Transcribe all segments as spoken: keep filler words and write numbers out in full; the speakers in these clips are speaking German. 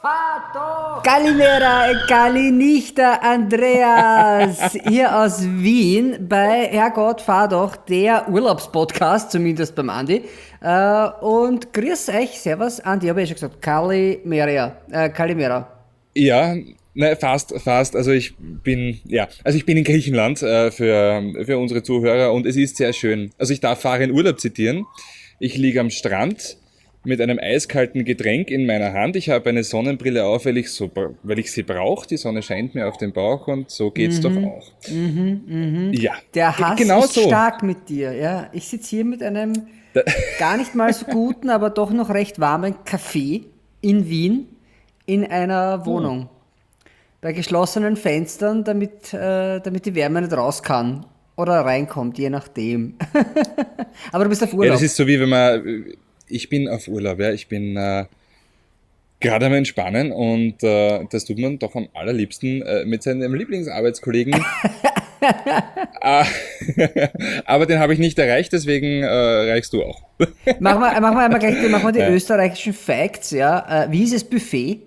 Kalimera, Kalinichter, Andreas, hier aus Wien bei Herrgott, fahr doch, der Urlaubspodcast, zumindest beim Andi. Äh, und grüß euch, servus, Andi, habe ich schon gesagt, Kalimera, äh, Kalimera. Ja, ne, fast, fast. Also ich bin, ja, also ich bin in Griechenland äh, für, für unsere Zuhörer und es ist sehr schön. Also ich darf Farin Urlaub zitieren. Ich liege am Strand mit einem eiskalten Getränk in meiner Hand. Ich habe eine Sonnenbrille auf, weil ich, so, weil ich sie brauche. Die Sonne scheint mir auf den Bauch und so geht's mhm, doch auch. Mhm, mhm. Ja, der Hass genau ist so. Stark mit dir. Ja? Ich sitze hier mit einem gar nicht mal so guten, aber doch noch recht warmen Kaffee in Wien in einer Wohnung. Hm. Bei geschlossenen Fenstern, damit, äh, damit die Wärme nicht raus kann oder reinkommt, je nachdem. Aber du bist auf Urlaub. Ja, das ist so wie wenn man... Ich bin auf Urlaub, ja. Ich bin äh, gerade am Entspannen und äh, das tut man doch am allerliebsten äh, mit seinem Lieblingsarbeitskollegen. äh, aber den habe ich nicht erreicht, deswegen äh, reichst du auch. Machen wir, machen wir einmal gleich machen wir die ja. österreichischen Facts. Ja. Äh, wie ist das Buffet?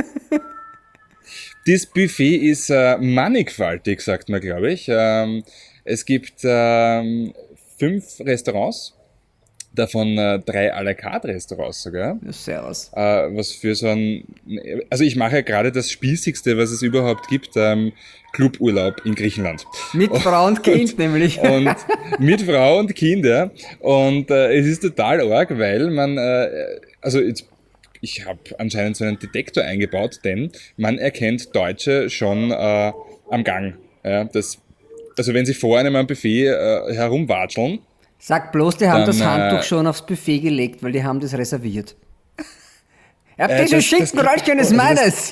Das Buffet ist äh, mannigfaltig, sagt man, glaube ich. Ähm, es gibt ähm, fünf Restaurants. Davon äh, drei à la carte Restaurants sogar. Ja, servus. Äh, was für so ein, also ich mache ja gerade das Spießigste, was es überhaupt gibt, ähm, Cluburlaub in Griechenland. Mit Frau und Kind und, nämlich. Und mit Frau und Kinder. Und äh, es ist total arg, weil man, äh, also jetzt, ich habe anscheinend so einen Detektor eingebaut, denn man erkennt Deutsche schon äh, am Gang. Ja, das, also wenn sie vor einem am Buffet äh, herumwatscheln. Sag bloß, die haben Dann, das Handtuch äh, schon aufs Buffet gelegt, weil die haben das reserviert. Ja, äh, dieses Schinkenröllchen ist meines!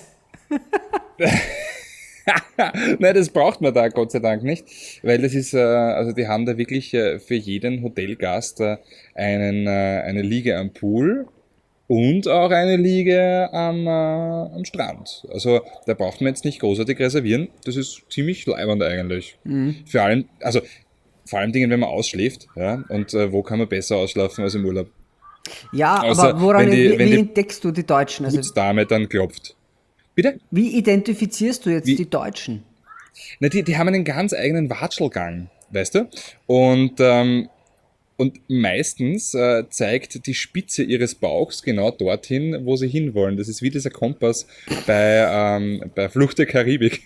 Nein, das braucht man da Gott sei Dank nicht, weil das ist, äh, also die haben da wirklich äh, für jeden Hotelgast äh, einen, äh, eine Liege am Pool und auch eine Liege am, äh, am Strand. Also da braucht man jetzt nicht großartig reservieren, das ist ziemlich leibend eigentlich. Mhm. Für allen, also vor allem Dingen, wenn man ausschläft, ja, und äh, wo kann man besser ausschlafen als im Urlaub? Ja, Außer, aber woran die, wie, wie entdeckst du die Deutschen? Also die Dame dann klopft. Bitte? Wie identifizierst du jetzt wie? die Deutschen? Na, die, die haben einen ganz eigenen Watschelgang, weißt du? Und, ähm, und meistens äh, zeigt die Spitze ihres Bauchs genau dorthin, wo sie hinwollen. Das ist wie dieser Kompass bei, ähm, bei Flucht der Karibik.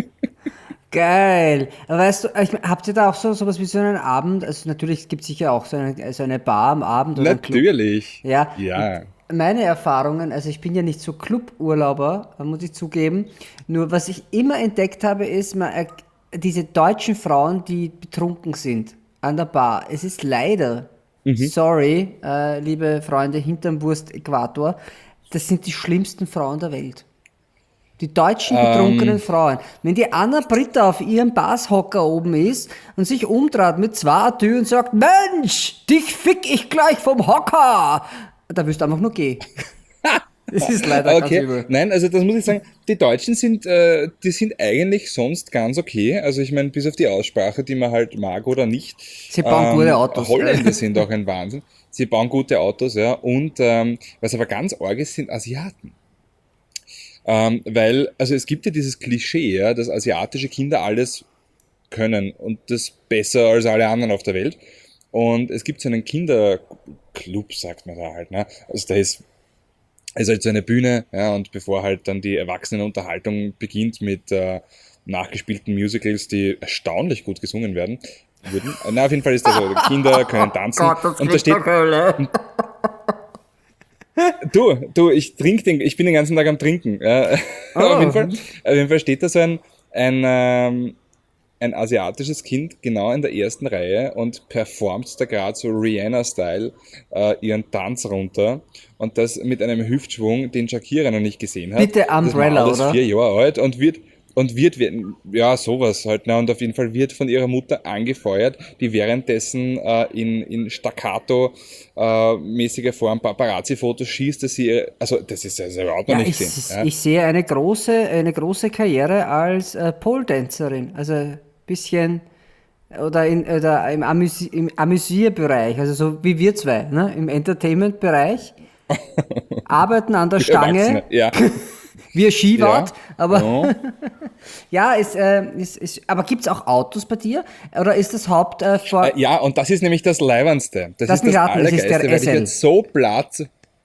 Geil. Weißt du, ich, habt ihr da auch so sowas wie so einen Abend? Also natürlich gibt es sicher auch so eine, so eine Bar am Abend oder natürlich. Club. Ja. Ja. Meine Erfahrungen, also ich bin ja nicht so Cluburlauber, muss ich zugeben. Nur was ich immer entdeckt habe, ist man, diese deutschen Frauen, die betrunken sind an der Bar. Es ist leider, mhm. sorry, äh, liebe Freunde hinterm Wurst-Äquator, das sind die schlimmsten Frauen der Welt. Die deutschen betrunkenen um. Frauen. Wenn die Anna Britta auf ihrem Basshocker oben ist und sich umdreht mit zwei Tür und sagt, Mensch, dich fick ich gleich vom Hocker, da wirst du einfach nur gehen. Das ist leider okay. ganz übel. Nein, also das muss ich sagen, die Deutschen sind, äh, die sind eigentlich sonst ganz okay. Also ich meine, bis auf die Aussprache, die man halt mag oder nicht. Sie bauen ähm, gute Autos. Holländer sind auch ein Wahnsinn. Sie bauen gute Autos, ja. Und ähm, was aber ganz arg ist, sind Asiaten. Ähm, weil, also es gibt ja dieses Klischee, ja, dass asiatische Kinder alles können und das besser als alle anderen auf der Welt. Und es gibt so einen Kinderclub, sagt man da halt, ne? Also da ist, ist halt so eine Bühne, ja, und bevor halt dann die Erwachsenenunterhaltung beginnt mit äh, nachgespielten Musicals, die erstaunlich gut gesungen werden würden. Na, auf jeden Fall ist das so, Kinder können tanzen. Oh Gott, das und da steht, Du, du, ich trink den, ich bin den ganzen Tag am Trinken. Ja. Oh. auf, jeden Fall, auf jeden Fall steht da so ein, ein, ähm, ein asiatisches Kind genau in der ersten Reihe und performt da gerade so Rihanna-Style äh, ihren Tanz runter und das mit einem Hüftschwung, den Shakira noch nicht gesehen hat. Bitte Umbrella, das oder? ist vier Jahre alt und wird Und wird, ja, sowas halt, ne, und auf jeden Fall wird von ihrer Mutter angefeuert, die währenddessen äh, in, in Staccato-mäßiger äh, Form Paparazzi-Fotos schießt, dass sie, also, das ist also überhaupt noch ja, nicht ich, gesehen. Ja. Ich sehe eine große, eine große Karriere als äh, Pole-Dancerin, also ein bisschen, oder, in, oder im, Amüsi- im Amüsierbereich, also so wie wir zwei, ne, im Entertainment-Bereich, arbeiten an der Stange. Ja. wie ein Skiwart, Ja. aber Ja. ja, ist, äh, ist, ist, aber gibt es auch Autos bei dir? Oder ist das Haupt äh, Äh, vor, ja, und das ist nämlich das Leibendste. Das lass ist mich das raten, es ist der Allergeiste, weil ich werde S L. so platt.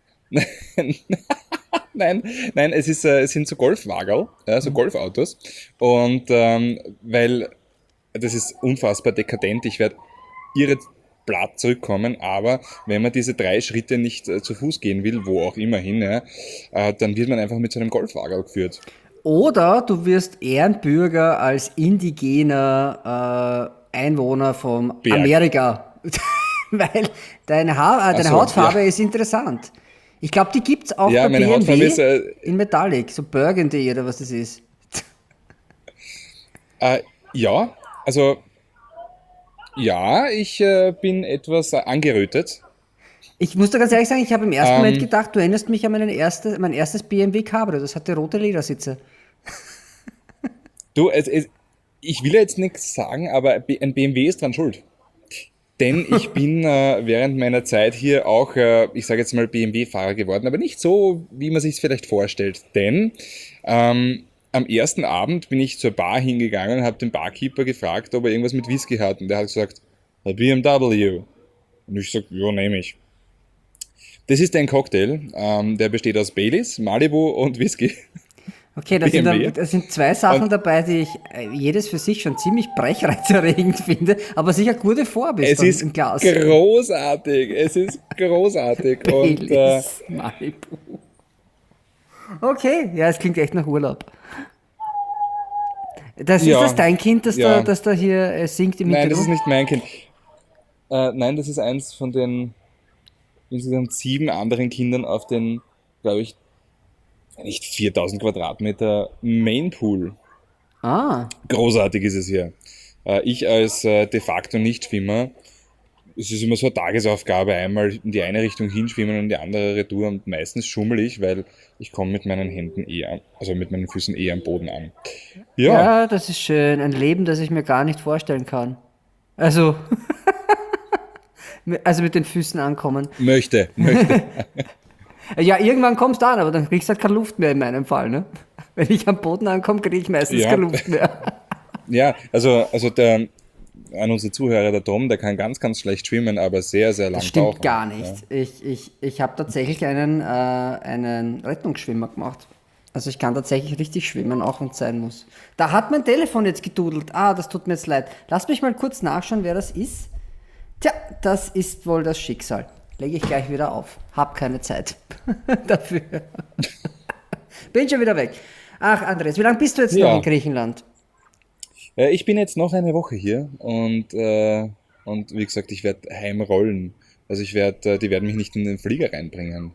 Nein, nein, es, ist, äh, es sind so Golfwagen, ja, so Golfautos. Und ähm, weil das ist unfassbar dekadent, ich werde irre platt zurückkommen, aber wenn man diese drei Schritte nicht äh, zu Fuß gehen will, wo auch immer hin, ja, äh, dann wird man einfach mit so einem Golfwagen geführt. Oder du wirst Ehrenbürger als indigener äh, Einwohner von Berg. Amerika. Weil deine, Haar, äh, Ach deine so, ja. Hautfarbe ist interessant. Ich glaube, die gibt es auch Ja, bei meine Hautfarbe B M W ist, äh, in Metallic, so Burgundy oder was das ist. äh, ja, also ja, ich äh, bin etwas äh, angerötet. Ich muss dir ganz ehrlich sagen, ich habe im ersten Moment Ähm, gedacht, du erinnerst mich an meine erste, mein erstes B M W Cabrio. Das hatte rote Ledersitze. du, es, es, ich will jetzt nichts sagen, aber B- ein B M W ist dran schuld. Denn ich bin äh, während meiner Zeit hier auch, äh, ich sage jetzt mal, B M W-Fahrer geworden, aber nicht so, wie man sich es vielleicht vorstellt. Denn ähm, am ersten Abend bin ich zur Bar hingegangen und habe den Barkeeper gefragt, ob er irgendwas mit Whisky hat. Und der hat gesagt, a B M W. Und ich sag, ja, nehme ich. Das ist ein Cocktail, ähm, der besteht aus Baileys, Malibu und Whisky. Okay, da sind, dann, B M W. da sind zwei Und Sachen dabei, die ich äh, jedes für sich schon ziemlich brechreizerregend finde, aber sicher gute Vorbis es dann ist im Glas. großartig, es ist großartig. Und äh, Baileys Malibu. Okay, ja, es klingt echt nach Urlaub. Das ist das ja, dein Kind, das da, ja, das da hier äh, singt im nein, das ist Hintergrund? nicht mein Kind. Äh, nein, das ist eins von den insgesamt sieben anderen Kindern auf den, glaube ich, nicht viertausend Quadratmeter Mainpool. Ah, Großartig ist es hier. Äh, ich als äh, de facto Nichtschwimmer, es ist immer so eine Tagesaufgabe, einmal in die eine Richtung hinschwimmen und in die andere Retour und meistens schummel ich, weil ich komme mit meinen Händen eh an, also mit meinen Füßen eh am Boden an. Ja, ja, das ist schön. Ein Leben, das ich mir gar nicht vorstellen kann. Also, also mit den Füßen ankommen. möchte, möchte. Ja, irgendwann kommst du an, aber dann kriegst du halt keine Luft mehr in meinem Fall, ne? Wenn ich am Boden ankomme, kriege ich meistens Ja, keine Luft mehr. ja, also, also der, an unsere Zuhörer, der Tom, der kann ganz, ganz schlecht schwimmen, aber sehr, sehr Das lang stimmt tauchen. gar nicht. Ja. Ich, ich, ich habe tatsächlich einen, äh, einen Rettungsschwimmer gemacht. Also ich kann tatsächlich richtig schwimmen, auch wenn es sein muss. Da hat mein Telefon jetzt gedudelt. Ah, das tut mir jetzt leid. Lass mich mal kurz nachschauen, wer das ist. Tja, das ist wohl das Schicksal. Lege ich gleich wieder auf. Hab keine Zeit dafür. Bin schon wieder weg. Ach, Andres, wie lange bist du jetzt noch in Ja, Griechenland? äh, ich bin jetzt noch eine Woche hier und, äh, und wie gesagt, ich werde heimrollen. Also ich werde, äh, die werden mich nicht in den Flieger reinbringen.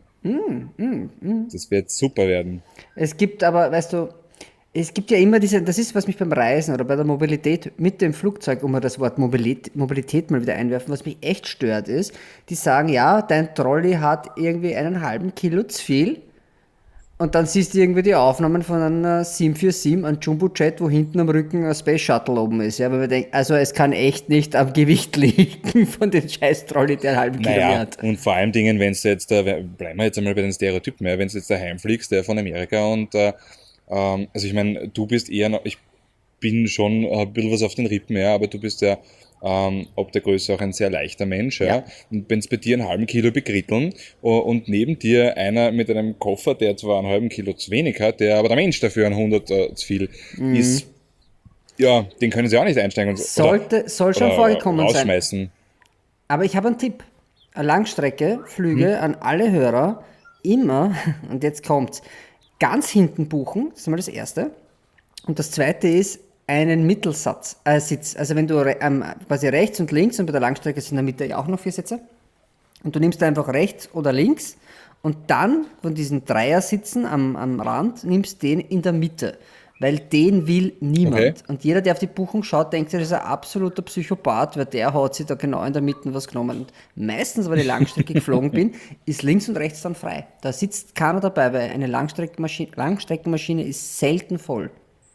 Das wird super werden. Es gibt aber, weißt du, es gibt ja immer diese, das ist, was mich beim Reisen oder bei der Mobilität mit dem Flugzeug, um mal das Wort Mobilität, Mobilität mal wieder einwerfen, was mich echt stört, ist, die sagen, ja, dein Trolley hat irgendwie einen halben Kilo zu viel und dann siehst du irgendwie die Aufnahmen von einer sieben vier sieben, einem Jumbo-Jet, wo hinten am Rücken ein Space Shuttle oben ist. Ja, weil man denkt, also es kann echt nicht am Gewicht liegen von dem scheiß Trolley, der einen halben Kilo mehr Naja, hat. und vor allem Dingen, wenn du jetzt, äh, bleiben wir jetzt einmal bei den Stereotypen, ja, wenn du jetzt daheim fliegst, der von Amerika und, äh, ähm, also ich meine, du bist eher noch, ich bin schon äh, ein bisschen was auf den Rippen, ja, aber du bist ja ähm, ob der Größe auch ein sehr leichter Mensch, Ja. ja. Und wenn es bei dir einen halben Kilo bekritteln uh, und neben dir einer mit einem Koffer, der zwar einen halben Kilo zu wenig hat, der aber der Mensch dafür einen hundert äh, zu viel ist, ja, den können sie auch nicht einsteigen und, oder, Sollte, soll schon oder vorgekommen sein. rausschmeißen. Aber ich habe einen Tipp. Langstrecke-Flüge Hm? an alle Hörer immer, und jetzt kommt's, ganz hinten buchen, das ist mal das Erste. Und das Zweite ist einen Mittelsatz, äh, Sitz. Also wenn du re ähm, quasi rechts und links, und bei der Langstrecke sind in der Mitte ja auch noch vier Sitze, und du nimmst einfach rechts oder links und dann von diesen Dreiersitzen am, am Rand nimmst den in der Mitte. Weil den will niemand. Okay. Und jeder, der auf die Buchung schaut, denkt sich, das ist ein absoluter Psychopath, weil der hat sich da genau in der Mitte was genommen. Und meistens, wenn ich Langstrecke geflogen bin, ist links und rechts dann frei. Da sitzt keiner dabei, weil eine Langstreckenmaschine, Langstreckenmaschine ist selten voll.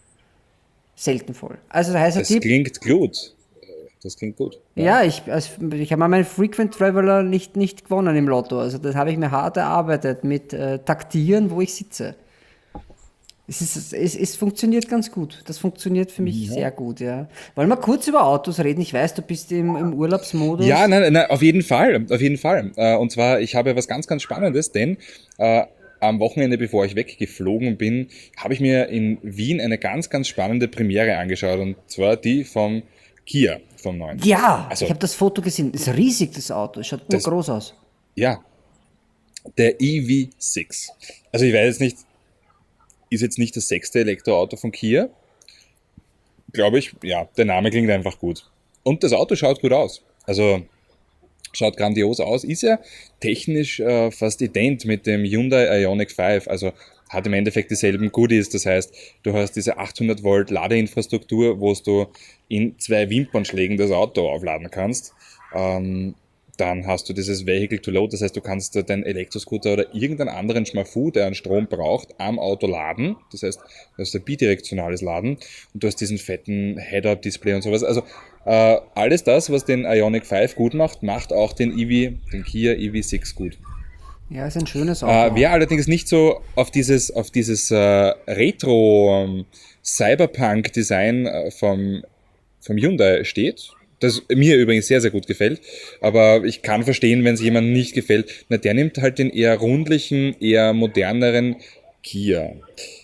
Selten voll. Also der heiße Das Tipp, klingt gut. Das klingt gut. Ja. ja, ich, als, ich habe meinen Frequent Traveler nicht, nicht gewonnen im Lotto. Also das habe ich mir hart erarbeitet mit äh, Taktieren, wo ich sitze. Es, ist, es, es funktioniert ganz gut. Das funktioniert für mich Ja. sehr gut, ja. Wollen wir kurz über Autos reden? Ich weiß, du bist im, im Ja, Urlaubsmodus. nein, nein, auf jeden Fall, auf jeden Fall. Äh, Und zwar, ich habe was ganz, ganz Spannendes, denn äh, am Wochenende, bevor ich weggeflogen bin, habe ich mir in Wien eine ganz, ganz spannende Premiere angeschaut, und zwar die vom Kia, vom neuen. Ja, ich Also, habe das Foto gesehen. Ist riesig, das Auto. Schaut das, urgroß aus. ja, der E V sechs. Also ich weiß jetzt nicht, ist jetzt nicht das sechste Elektroauto von Kia, glaube ich. Ja, der Name klingt einfach gut. Und das Auto schaut gut aus. Also schaut grandios aus, ist ja technisch äh, fast ident mit dem Hyundai Ioniq fünf, also hat im Endeffekt dieselben Goodies, das heißt, du hast diese achthundert Volt Ladeinfrastruktur, wo du in zwei Wimpernschlägen das Auto aufladen kannst. Ähm, dann hast du dieses Vehicle to Load, das heißt, du kannst deinen Elektroscooter oder irgendeinen anderen Schmafu, der einen Strom braucht, am Auto laden. Das heißt, du hast ein bidirektionales Laden und du hast diesen fetten Head-Up-Display und sowas. Also äh, alles das, was den Ioniq fünf gut macht, macht auch den E V, den Kia E V sechs gut. Ja, ist ein schönes Äh, Auto. wer allerdings nicht so auf dieses, auf dieses äh, Retro ähm, Cyberpunk-Design äh, vom, vom Hyundai steht, das mir übrigens sehr, sehr gut gefällt, aber ich kann verstehen, wenn es jemandem nicht gefällt, na, der nimmt halt den eher rundlichen, eher moderneren Kia.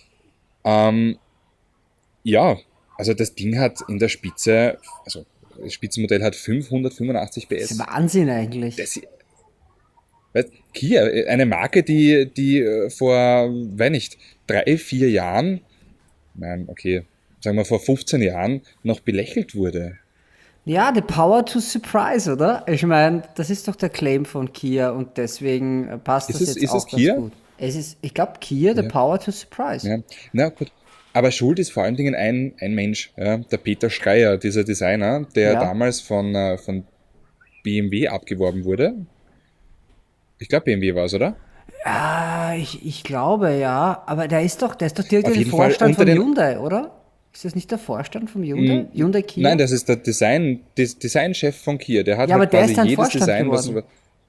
Ähm, ja, also das Ding hat in der Spitze, also das Spitzenmodell hat fünfhundertfünfundachtzig Das ist P S. Wahnsinn eigentlich. Das, weißt, Kia, eine Marke, die, die äh, vor, weiß nicht, drei, vier Jahren, nein, okay, sagen wir vor fünfzehn Jahren noch belächelt wurde. Ja, the power to surprise, oder? Ich meine, das ist doch der Claim von Kia und deswegen äh, passt Ist das es, jetzt ist es auch ganz Kia? gut. Es ist, ich glaube, Kia, the Ja, power to surprise. ja. Na gut. Aber schuld ist vor allen Dingen ein, ein Mensch, ja, der Peter Schreier, dieser Designer, der Ja. damals von, äh, von B M W abgeworben wurde. Ich glaube, B M W war es, oder? Ah, ich, ich glaube ja, aber der ist doch, der ist doch direkt in Auf den jeden Fall Vorstand unter vom den. Hyundai, oder? Ist das nicht der Vorstand vom Hyundai? Mh, Hyundai nein, Kia? das ist der Design, Des, Designchef von Kia. Der hat Ja, aber halt der quasi ist dann jedes Vorstand Design, was. geworden.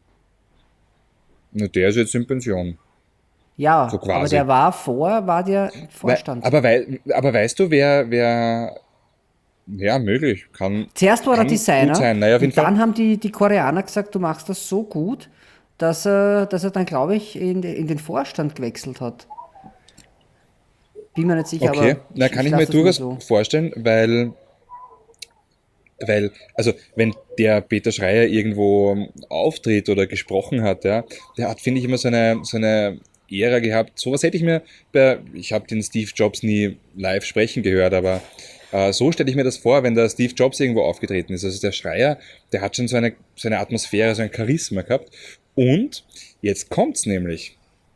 Na, der ist jetzt in Pension. So Ja, aber der quasi. war vor, war der Wei- Vorstand. aber, wei, aber weißt du, wer, wer. Ja, möglich. Kann, Zuerst war er kann gut Designer sein. Naja, auf jeden und Fall. dann haben die, die Koreaner gesagt, du machst das so gut, dass er, dass er dann, glaube ich, in, de- in den Vorstand gewechselt hat. Bin mir nicht sicher, Okay, aber na, ich, kann ich ich mir lasse das mal durchaus so. vorstellen, weil, weil, also, wenn der Peter Schreier irgendwo auftritt oder gesprochen hat, ja, der hat, finde ich, immer so eine, so eine Ära gehabt. Sowas hätte ich mir bei, ich habe den Steve Jobs nie live sprechen gehört, aber äh, so stelle ich mir das vor, wenn der Steve Jobs irgendwo aufgetreten ist. Also der Schreier, der hat schon so eine, so eine Atmosphäre, so ein Charisma gehabt. Und jetzt kommt's nämlich.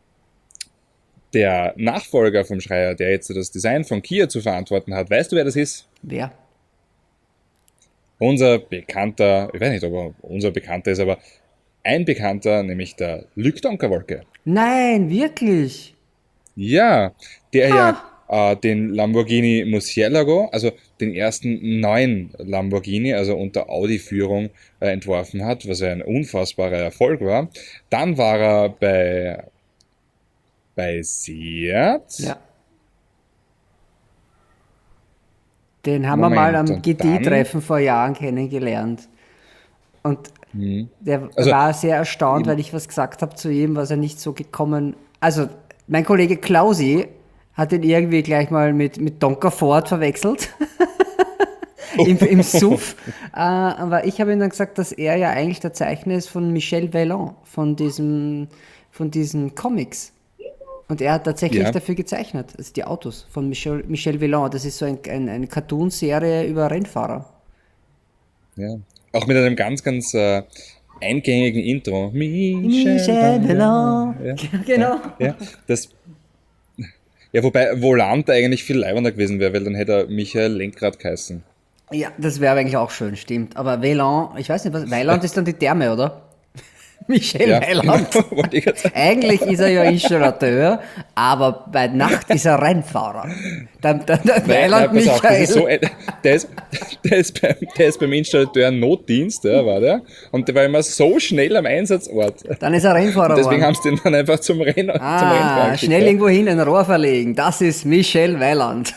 Der Nachfolger vom Schreier, der jetzt das Design von Kia zu verantworten hat, weißt du, wer das ist? Wer? Unser bekannter, ich weiß nicht, ob er unser Bekannter ist, aber ein Bekannter, nämlich der Luc Donkerwolke. Nein, wirklich. Ja, der ja Ha! äh, den Lamborghini Murcielago, also den ersten neuen Lamborghini, also unter Audi-Führung äh, entworfen hat, was ja ein unfassbarer Erfolg war. Dann war er bei, bei Seat. Ja. Den haben wir mal Moment, am und dann, G D-Treffen vor Jahren kennengelernt. Und hm, der also war sehr erstaunt, weil ich was gesagt habe zu ihm, was er nicht so gekommen. Also, mein Kollege Klausi hat ihn irgendwie gleich mal mit, mit Donker Ford verwechselt. Im, im Suff. Äh, aber ich habe ihm dann gesagt, dass er ja eigentlich der Zeichner ist von Michel Vaillant, von diesem, von diesen Comics. Und er hat tatsächlich ja, dafür gezeichnet, also die Autos von Michel, Michel Vaillant. Das ist so ein, ein, eine Cartoonserie über Rennfahrer. ja. Auch mit einem ganz, ganz äh, eingängigen Intro. Michel Michel Vaillant. Vaillant. Ja, ja, Genau. ja. Das, ja, wobei Volant eigentlich viel leibender gewesen wäre, weil dann hätte er Michael Lenkrad geheißen. Ja, das wäre eigentlich auch schön, stimmt. Aber Vaillant, ich weiß nicht, was. Vaillant ist dann die Therme, oder? Michel Ja, genau, Weiland. wollte ich gerade sagen. Eigentlich ist er ja Installateur, aber bei Nacht ist er Rennfahrer. Der, der, der Nein, nein, Weiland pass auf, das ist so Michael. ein, der ist, der ist, beim, der ist beim Installateur Notdienst, ja, war der, und der war immer so schnell am Einsatzort. Dann ist er Rennfahrer Und deswegen haben geworden. sie den dann einfach zum, Renn, zum Rennfahren Ah, geschickt. schnell Ja. irgendwo hin ein Rohr verlegen. Das ist Michel Weiland.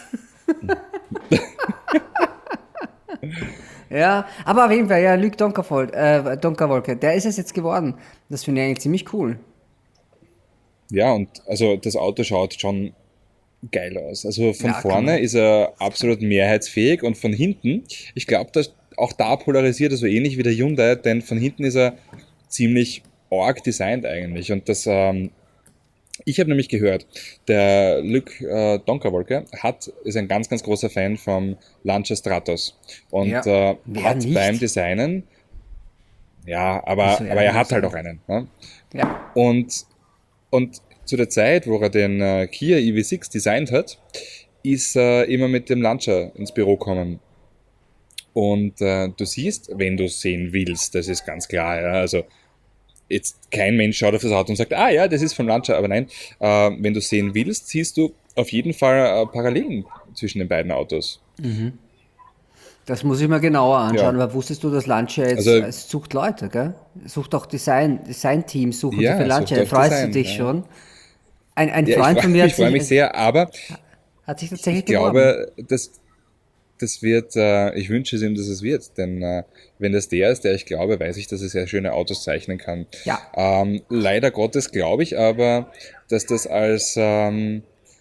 Ja, aber auf jeden Fall, ja, Luc Donkervold, äh, Donkerwolke, der ist es jetzt geworden. Das finde ich eigentlich ziemlich cool. Ja, und also das Auto schaut schon geil aus. Also von Ja, kann vorne man. ist er absolut mehrheitsfähig und von hinten, ich glaube, dass auch da polarisiert er so ähnlich wie der Hyundai, denn von hinten ist er ziemlich arg designt eigentlich. Und das, ähm, ich habe nämlich gehört, der Luc äh, Donkerwolke hat, ist ein ganz, ganz großer Fan vom Lancia Stratos und Ja, äh, wer hat beim nicht? Designen, ja, aber, Wieso aber er ärgern hat halt sein? auch einen. Ne? Ja, Und Und zu der Zeit, wo er den äh, Kia E V sechs designt hat, ist er immer mit dem Lancia ins Büro gekommen. Und äh, du siehst, wenn du sehen willst, das ist ganz klar, ja, also jetzt kein Mensch schaut auf das Auto und sagt, ah ja, das ist vom Lancia, aber nein, äh, wenn du sehen willst, siehst du auf jeden Fall äh, Parallelen zwischen den beiden Autos. das muss ich mir genauer anschauen. Ja, Aber wusstest du, dass Lancia jetzt, also es sucht Leute, gell? Es sucht auch Design, Design-Teams suchen sie für ja, sucht Lancia. auf Freust du Design. dich Ja, schon? Ein, ein ja ich Freund freue von mir hat ich freu sich, mich sehr, aber hat sich ich, ich tatsächlich beworben. glaube, dass das wird, äh, ich wünsche es ihm, dass es wird, denn äh, wenn das der ist, der ich glaube, weiß ich, dass er sehr schöne Autos zeichnen kann. Ja, Ähm, leider Gottes glaube ich aber, dass das als, ähm,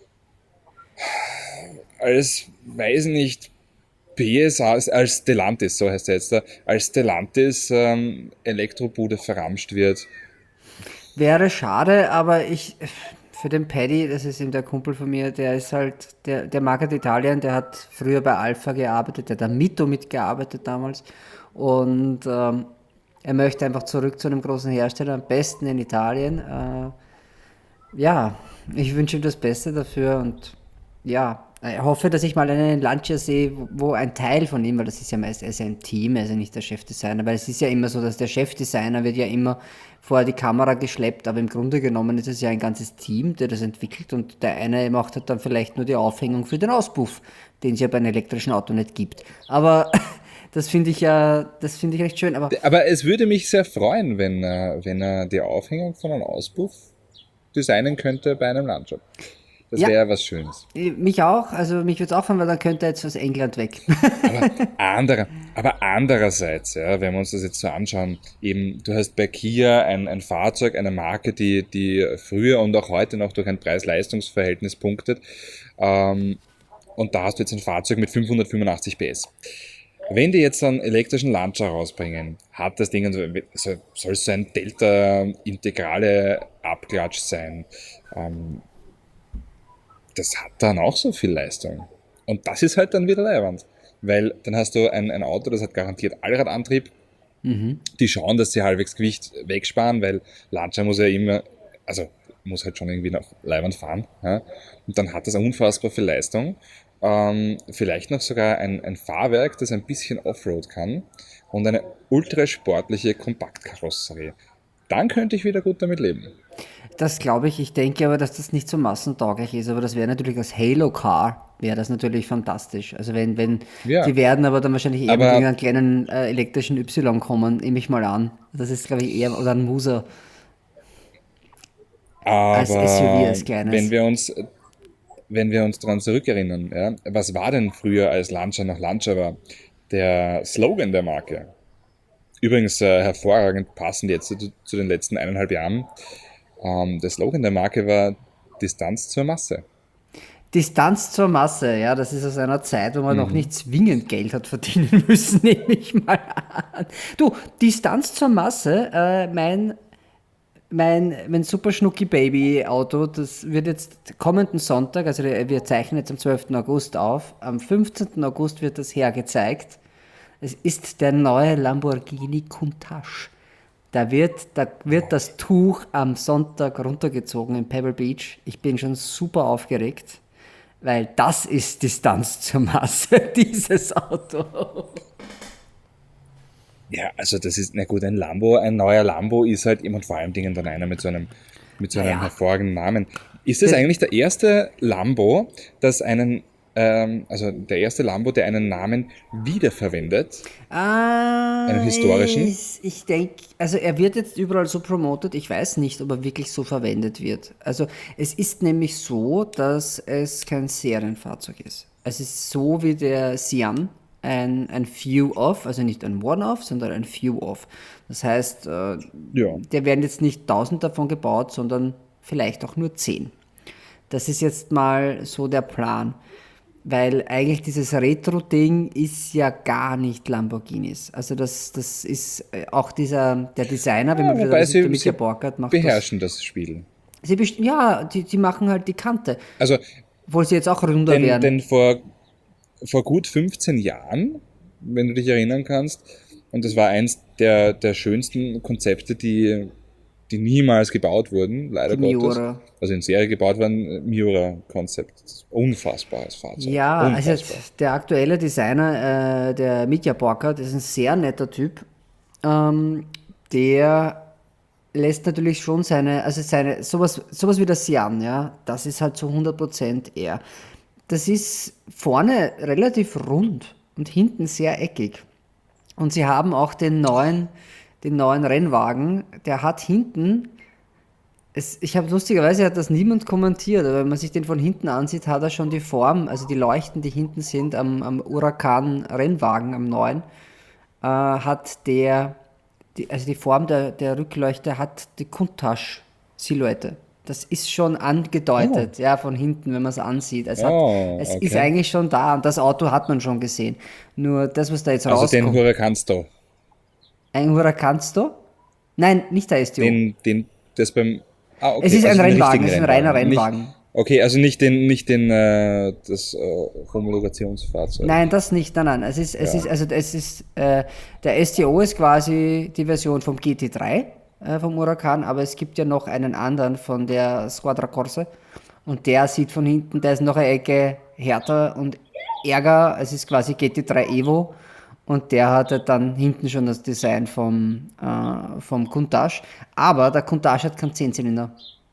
als, weiß nicht, P S A, als Stellantis, so heißt er jetzt da, als Stellantis ähm, Elektrobude verramscht wird. wäre schade, aber ich, für den Paddy, das ist eben der Kumpel von mir, der ist halt, der, der mag halt Italien, der hat früher bei Alpha gearbeitet, der hat am Mito mitgearbeitet damals und ähm, er möchte einfach zurück zu einem großen Hersteller, am besten in Italien. Äh, ja, ich wünsche ihm das Beste dafür und ja, ich hoffe, dass ich mal einen Lancia sehe, wo wo ein Teil von ihm, weil das ist ja meist, er ist ja ein Team, er ist ja nicht der Chefdesigner, weil es ist ja immer so, dass der Chefdesigner wird ja immer vor die Kamera geschleppt, aber im Grunde genommen ist es ja ein ganzes Team, der das entwickelt und der eine macht halt dann vielleicht nur die Aufhängung für den Auspuff, den es ja bei einem elektrischen Auto nicht gibt. Aber das finde ich ja, das finde ich recht schön, aber Aber es würde mich sehr freuen, wenn, äh, wenn er die Aufhängung von einem Auspuff designen könnte bei einem Landshop. Das ja, wäre was Schönes. mich auch, also mich würde es auch freuen, weil dann könnte er jetzt aus England weg. Aber, andere, aber andererseits, ja, wenn wir uns das jetzt so anschauen, eben, du hast bei Kia ein, ein Fahrzeug, eine Marke, die, die früher und auch heute noch durch ein Preis-Leistungs-Verhältnis punktet. Ähm, und da hast du jetzt ein Fahrzeug mit fünfhundertfünfundachtzig P S. Wenn die jetzt einen elektrischen Lancia rausbringen, hat das Ding, also, soll soll es so ein Delta-integrale Abklatsch sein. Ähm, das hat dann auch so viel Leistung. Und das ist halt dann wieder Leihwand. Weil dann hast du ein, ein Auto, das hat garantiert Allradantrieb. Die schauen, dass sie halbwegs Gewicht wegsparen, weil Lancia muss ja immer, also muss halt schon irgendwie nach Leihwand fahren. Ja? Und dann hat das unfassbar viel Leistung. Ähm, vielleicht noch sogar ein, ein Fahrwerk, das ein bisschen Offroad kann. Und eine ultrasportliche Kompaktkarosserie. Dann könnte ich wieder gut damit leben. Das glaube ich. Ich denke aber, dass das nicht so massentauglich ist. Aber das wäre natürlich als Halo-Car, wäre das natürlich fantastisch. Also wenn, wenn, die Ja, werden aber dann wahrscheinlich eher mit aber irgendeinem kleinen äh, elektrischen Y kommen, nehme ich mal an. Das ist, glaube ich, eher, oder ein Muser als S U V, Aber als kleines. wenn wir uns, wenn wir uns daran zurückerinnern, ja, was war denn früher, als Lancia noch Lancia war? Der Slogan der Marke. Übrigens äh, hervorragend passend jetzt zu, zu den letzten eineinhalb Jahren. Ähm, der Slogan der Marke war Distanz zur Masse. Distanz zur Masse, ja, das ist aus einer Zeit, wo man noch nicht zwingend Geld hat verdienen müssen, nehme ich mal an. Du, Distanz zur Masse, äh, mein Mein, mein Super Schnucki Baby Auto, das wird jetzt kommenden Sonntag, also wir zeichnen jetzt am zwölften August auf, am fünfzehnten August wird das hergezeigt. Es ist der neue Lamborghini Countach. Da wird, da wird das Tuch am Sonntag runtergezogen in Pebble Beach. Ich bin schon super aufgeregt, weil das ist Distanz zur Masse, dieses Auto. Ja, also das ist, na gut, ein Lambo, ein neuer Lambo ist halt eben und vor allem Dingen dann einer mit so einem, mit so einem Naja, hervorragenden Namen. Ist das das, eigentlich der erste Lambo, das einen, ähm, also der erste Lambo, der einen Namen wiederverwendet, einen ah, historischen? ich, ich denke, also er wird jetzt überall so promotet, ich weiß nicht, ob er wirklich so verwendet wird. Also es ist nämlich so, dass es kein Serienfahrzeug ist. Es ist so wie der Sian, ein, ein Few-Off, also nicht ein One-Off, sondern ein Few-Off. Das heißt, äh, Ja. der werden jetzt nicht tausend davon gebaut, sondern vielleicht auch nur zehn. Das ist jetzt mal so der Plan. Weil eigentlich dieses Retro-Ding ist ja gar nicht Lamborghinis. Also das, das ist äh, auch dieser, der Designer, wenn Ja, man wieder wobei das ist, der sie, Mitja sie Borkert macht das. beherrschen das Spiel. Sie best ja, die, die machen halt die Kante. Also, Obwohl sie jetzt auch runder denn, werden. denn vor, vor gut fünfzehn Jahren, wenn du dich erinnern kannst, und das war eins der, der schönsten Konzepte, die, die niemals gebaut wurden, leider Die Gottes. Miura. Also in Serie gebaut waren, Miura-Konzept. Unfassbares Fahrzeug. Ja, also Unfassbar. jetzt der aktuelle Designer, äh, der Mitja Borkert, ist ein sehr netter Typ. Ähm, der lässt natürlich schon seine, also seine, sowas, sowas wie der Sian, ja, das ist halt zu hundert Prozent er. Das ist vorne relativ rund und hinten sehr eckig. Und sie haben auch den neuen, den neuen Rennwagen, der hat hinten, es, ich habe lustigerweise hat das niemand kommentiert, aber wenn man sich den von hinten ansieht, hat er schon die Form, also die Leuchten, die hinten sind am, am Huracan Rennwagen, am neuen, äh, hat der, die, also die Form der, der Rückleuchte hat die Countach-Silhouette. Das ist schon Oh, angedeutet, ja, von hinten, wenn man es ansieht. Es hat, oh, es ist okay. eigentlich schon da und das Auto hat man schon gesehen. Nur das, was da jetzt Also den rauskommt, Huracansto. ein Huracansto? Nein, nicht der S T O. Den, den, das beim, ah, Es okay, ist ein also den Rennwagen, richtigen es ist ein reiner Rennwagen. Nicht, Rennwagen. okay, also nicht den, nicht den, äh, das, äh, Homologationsfahrzeug. Nein, das nicht, nein, nein. Es ist, es ist, Ja. also es ist, äh, der S T O ist quasi die Version vom G T drei, äh, vom Huracan, aber es gibt ja noch einen anderen von der Squadra Corse und der sieht von hinten, der ist noch eine Ecke härter und ärger, es ist quasi G T drei Evo und der hatte dann hinten schon das Design vom, äh, vom Countach, aber der Countach hat keinen Zehnzylinder,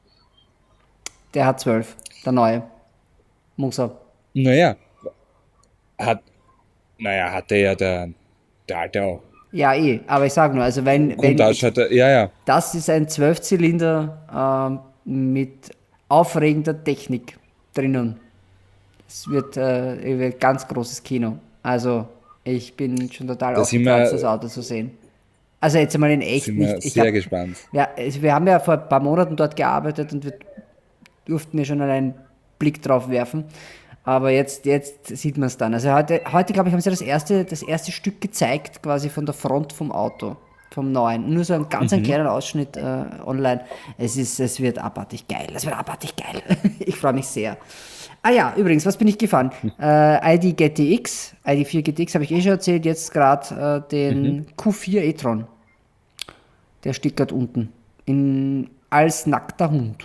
der hat zwölf, der neue, muss er. Naja, hat, naja, hatte ja der, der alte auch. Ja, eh, aber ich sage nur, also wenn, wenn Countach hatte, ja, ja. das ist ein Zwölfzylinder ähm, mit aufregender Technik drinnen. Es wird, äh, wird ganz großes Kino. Also ich bin schon total Da sind aufgeplatzt, das wir, Auto zu sehen. Also jetzt einmal in echt sind wir nicht. Ich habe, sehr gespannt. ja, also wir haben ja vor ein paar Monaten dort gearbeitet und wir durften ja schon einen Blick drauf werfen. Aber jetzt, jetzt sieht man es dann. Also heute, heute glaube ich, haben sie das erste, das erste Stück gezeigt, quasi von der Front vom Auto, vom neuen. Nur so ein ganz ein kleiner Ausschnitt äh, online. Es ist, es wird abartig geil. Es wird abartig geil. Ich freue mich sehr. Ah ja, übrigens, was bin ich gefahren? Äh, I D G T X, I D vier G T X habe ich eh schon erzählt. Jetzt gerade äh, den Q vier e-tron. Der steht gerade unten. In, als nackter Hund.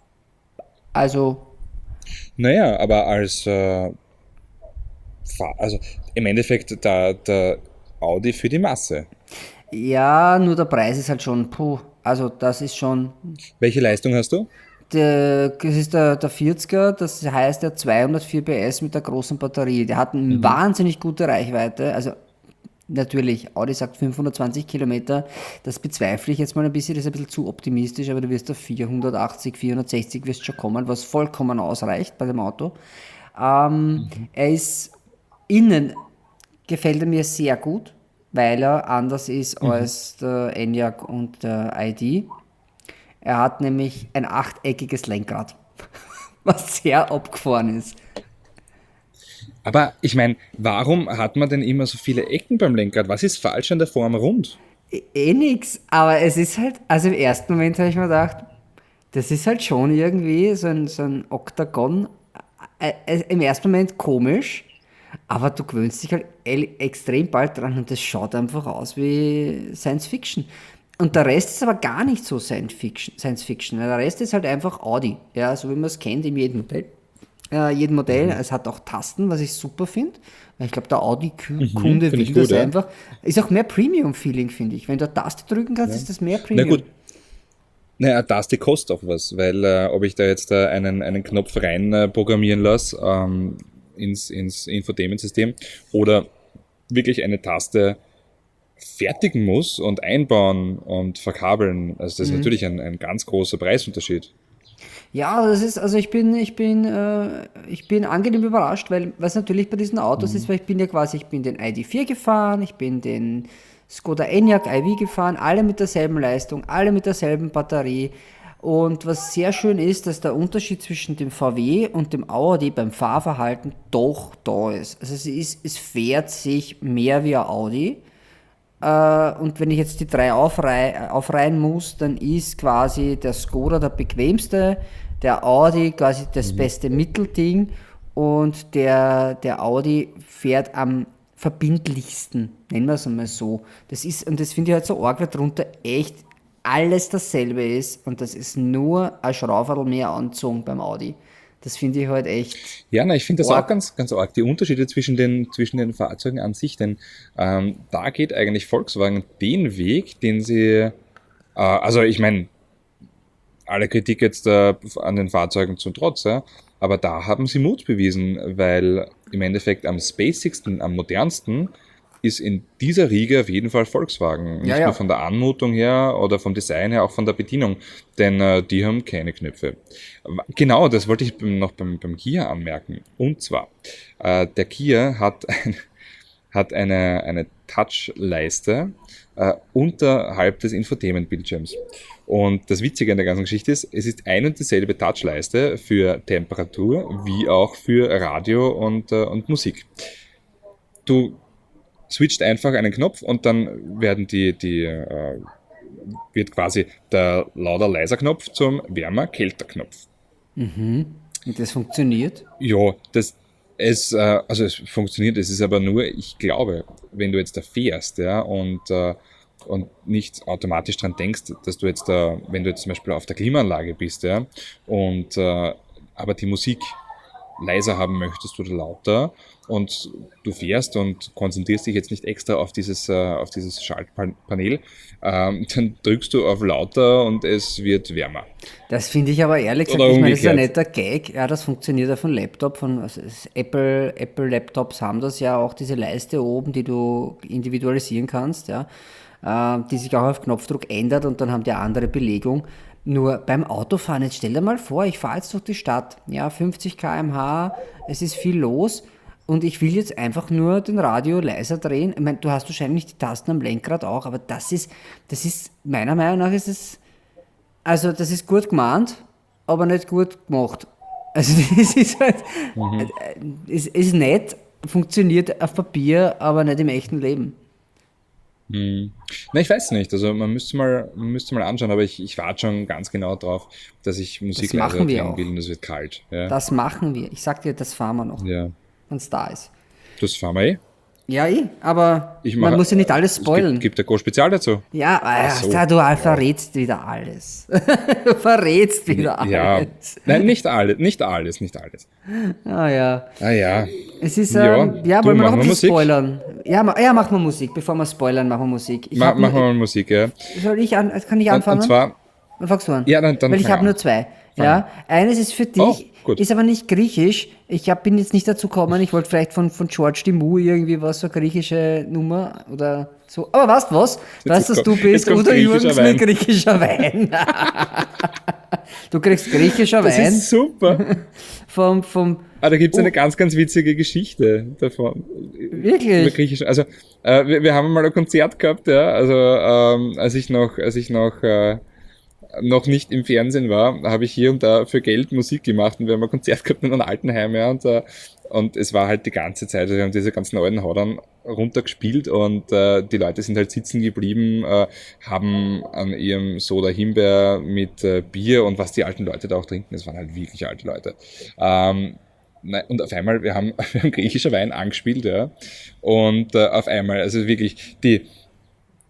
Also Naja, aber als, äh, Fahr- also im Endeffekt der, der Audi für die Masse. ja, nur der Preis ist halt schon, puh, also das ist schon, Welche Leistung hast du? der, das ist der, der vierziger, das heißt der zweihundertvier P S mit der großen Batterie. Der hat eine wahnsinnig gute Reichweite, also natürlich, Audi sagt fünfhundertzwanzig Kilometer, das bezweifle ich jetzt mal ein bisschen, das ist ein bisschen zu optimistisch, aber du wirst auf vierhundertachtzig, vierhundertsechzig wirst schon kommen, was vollkommen ausreicht bei dem Auto. Ähm, er ist innen, gefällt er mir sehr gut, weil er anders ist als der Enyaq und der I D. Er hat nämlich ein achteckiges Lenkrad, was sehr abgefahren ist. Aber ich meine, warum hat man denn immer so viele Ecken beim Lenkrad? Was ist falsch an der Form rund? Eh, eh nix, aber es ist halt, also im ersten Moment habe ich mir gedacht, das ist halt schon irgendwie so ein, so ein Oktagon. Äh, äh, Im ersten Moment komisch, aber du gewöhnst dich halt el- extrem bald dran und das schaut einfach aus wie Science Fiction. Und der Rest ist aber gar nicht so Science Fiction, Science Fiction, weil der Rest ist halt einfach Audi, ja, so wie man es kennt in jedem Modell. äh, jedem Modell. Mhm. Es hat auch Tasten, was ich super finde. Weil ich glaube, der Mhm. Audi-Kunde Finde will ich das gut, ja. einfach. Ist auch mehr Premium-Feeling, finde ich. Wenn du eine Taste drücken kannst, Ja. ist das mehr Na Premium. gut, naja, das die kostet auch was, weil äh, ob ich da jetzt äh, einen, einen Knopf rein äh, programmieren lasse ähm, ins, ins Infotainment-System oder wirklich eine Taste fertigen muss und einbauen und verkabeln, also das ist Mhm. natürlich ein, ein ganz großer Preisunterschied. Ja, das ist, also ich bin, ich bin, äh, ich bin angenehm überrascht, weil was natürlich bei diesen Autos ist, Mhm. weil ich bin ja quasi, ich bin den I D vier gefahren, ich bin den Skoda Enyaq i V gefahren, alle mit derselben Leistung, alle mit derselben Batterie. Und was sehr schön ist, dass der Unterschied zwischen dem V W und dem Audi beim Fahrverhalten doch da ist. Also es ist, es fährt sich mehr wie ein Audi. Äh, und wenn ich jetzt die drei aufrei aufreihen muss, dann ist quasi der Skoda der bequemste, der Audi quasi das Mhm. beste Mittelding und der, der Audi fährt am verbindlichsten, nennen wir es einmal so. Das ist, und das finde ich halt so arg, weil drunter echt alles dasselbe ist und das ist nur ein Schrauberl mehr angezogen beim Audi. Das finde ich halt echt Ja, na, ich finde das auch arg. ganz, ganz arg. Die Unterschiede zwischen den, zwischen den Fahrzeugen an sich, denn ähm, da geht eigentlich Volkswagen den Weg, den sie, äh, also ich meine, alle Kritik jetzt äh, an den Fahrzeugen zum Trotz, ja, aber da haben sie Mut bewiesen, weil im Endeffekt am spacigsten, am modernsten ist in dieser Riege auf jeden Fall Volkswagen. Ja, Nicht nur ja. von der Anmutung her oder vom Design her, auch von der Bedienung. Denn äh, die haben keine Knöpfe. Genau, das wollte ich noch beim, beim Kia anmerken. Und zwar, äh, der Kia hat, ein, hat eine, eine Touch-Leiste äh, unterhalb des Infotainment-Bildschirms. Und das Witzige an der ganzen Geschichte ist, es ist ein und dieselbe Touchleiste für Temperatur wie auch für Radio und, äh, und Musik. Du switcht einfach einen Knopf und dann werden die, die äh, wird quasi der lauter-leiser-Knopf zum wärmer-kälter-Knopf. Und das funktioniert. Ja, das es, äh, also es funktioniert, es ist aber nur, ich glaube, wenn du jetzt da fährst, ja, und, äh, und nicht automatisch dran denkst, dass du jetzt da, wenn du jetzt zum Beispiel auf der Klimaanlage bist, ja, und äh, aber die Musik leiser haben möchtest oder lauter und du fährst und konzentrierst dich jetzt nicht extra auf dieses, äh, auf dieses Schaltpanel, ähm, dann drückst du auf lauter und es wird wärmer. Das finde ich aber ehrlich gesagt, Oder ich meine, das ist ein umgekehrt. netter Gag. Ja, das funktioniert ja von Laptop, von also es- Apple, Apple Laptops haben das ja auch, diese Leiste oben, die du individualisieren kannst, ja, äh, die sich auch auf Knopfdruck ändert und dann haben die eine andere Belegung. Nur beim Autofahren, jetzt stell dir mal vor, ich fahre jetzt durch die Stadt, ja, fünfzig Kilometer pro Stunde, es ist viel los und ich will jetzt einfach nur den Radio leiser drehen. Ich meine, du hast wahrscheinlich die Tasten am Lenkrad auch, aber das ist, das ist, meiner Meinung nach ist es also, das ist gut gemeint, aber nicht gut gemacht. Also, das ist halt, Mhm. ist, ist nett, funktioniert auf Papier, aber nicht im echten Leben. Hm. Na, ich weiß nicht. Also man müsste mal, man müsste mal anschauen, aber ich, ich warte schon ganz genau drauf, dass ich Das Musik leiser machen wir drehen will auch. und es wird kalt. Ja. Das machen wir. Ich sag dir, das fahren wir noch, Ja. wenn es da ist. Das fahren wir eh. Ja, eh, aber Ich man mache, muss ja nicht alles es gibt, spoilen. gibt ein Go-Spezial dazu. Ja, Ach äh, so. da, du Ja. verrätst wieder alles. Du verrätst wieder Ja. alles. Nein, nicht alles, nicht alles, nicht alles. Ah ja. Ah ja. Es ist, Ja, ähm, ja, du, wollen wir noch machen ein wir bisschen Musik? spoilern? Ja, ma, ja, machen wir Musik. Bevor wir spoilern, machen wir Musik. Ich Ma hab, machen wir n- mal Musik, ja. soll ich an, kann ich Und, und anfangen? zwar, Dann fangst du an. ja, dann, dann Weil ich fang habe an. nur zwei. Fang an. Ja, eines ist für Oh, dich, gut. ist aber nicht griechisch. Ich hab, bin jetzt nicht dazu gekommen. Ich wollte vielleicht von, von George Dimou irgendwie was, so eine griechische Nummer oder so. Aber weißt was? Weißt, dass Jetzt du kommt- jetzt bist kommt oder griechischer Jürgens Wein. mit griechischer Wein. Du kriegst griechischer Das Wein ist super. vom, vom, Ah, da gibt es Oh. eine ganz, ganz witzige Geschichte davon. Über wirklich? Griechisch. Also, äh, wir, wir haben mal ein Konzert gehabt, ja. Also, ähm, als ich noch, als ich noch, äh, noch nicht im Fernsehen war, habe ich hier und da für Geld Musik gemacht und wir haben ein Konzert gehabt in einem Altenheim, ja. Und, äh, und es war halt die ganze Zeit, also wir haben diese ganzen alten Haudern runtergespielt und äh, die Leute sind halt sitzen geblieben, äh, haben an ihrem Soda Himbeer mit äh, Bier und was die alten Leute da auch trinken, das waren halt wirklich alte Leute. Ähm, Nein, und auf einmal, wir haben, wir haben griechischer Wein angespielt, ja. Und äh, auf einmal, also wirklich, die,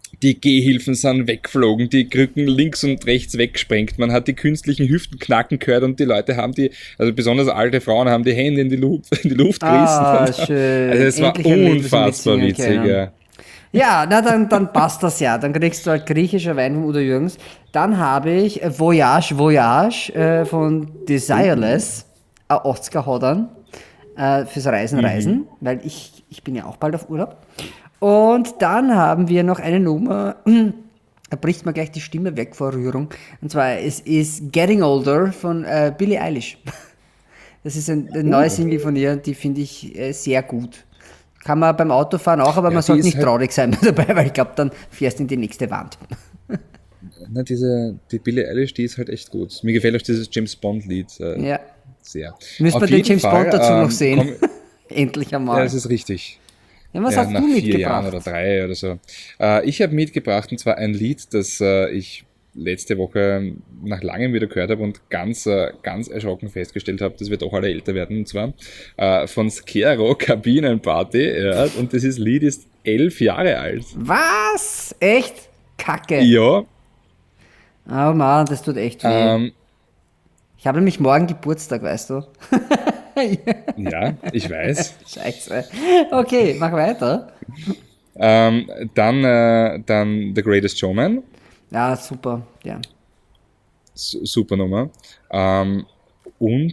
Die Gehhilfen sind weggeflogen, die Krücken links und rechts weggesprengt. Man hat die künstlichen Hüften knacken gehört und die Leute haben die, also besonders alte Frauen, haben die Hände in die Luft, in die Luft gerissen. Ah, schön. Also es war Endlich ein Lied, das wir unfassbar mitsingen witzig. können. Ja. Ja, na dann, dann passt das ja. Dann kriegst du halt griechischer Wein von Udo Jürgens. Dann habe ich äh, Voyage, Voyage äh, von Desireless, ein achtziger Hodern äh, fürs Reisen, Reisen, weil ich, ich bin ja auch bald auf Urlaub. Und dann haben wir noch eine Nummer, da bricht mir gleich die Stimme weg vor Rührung. Und zwar, es ist Getting Older von äh, Billie Eilish. Das ist ein, eine neue Single von ihr, die finde ich äh, sehr gut. Kann man beim Autofahren auch, aber Ja, man die sollte ist nicht halt- traurig sein dabei, weil ich glaube, dann fährst du in die nächste Wand. Na, diese, die Billie Eilish, die ist halt echt gut. Mir gefällt auch dieses James Bond-Lied äh, Ja. sehr. Müssen Auf wir den jeden James Fall, Bond dazu ähm, noch sehen. komm- Endlich Ja, einmal. das ist richtig. Ja, was Ja, hast nach du vier Jahren mitgebracht? oder drei oder so. Äh, ich habe mitgebracht, und zwar ein Lied, das äh, ich letzte Woche nach langem wieder gehört habe und ganz, äh, ganz erschrocken festgestellt habe, dass wir doch alle älter werden. Und zwar äh, von Skero, Kabinenparty. Ja, und dieses Lied ist elf Jahre alt. Was? Echt? Kacke. Ja, Oh Mann, das tut echt weh. ähm, Ich habe nämlich morgen Geburtstag, weißt du. ja, ich weiß. Scheiße. Okay, mach weiter. Ähm, dann, äh, dann The Greatest Showman. Ja, super. Ja. S- Super Nummer. Ähm, und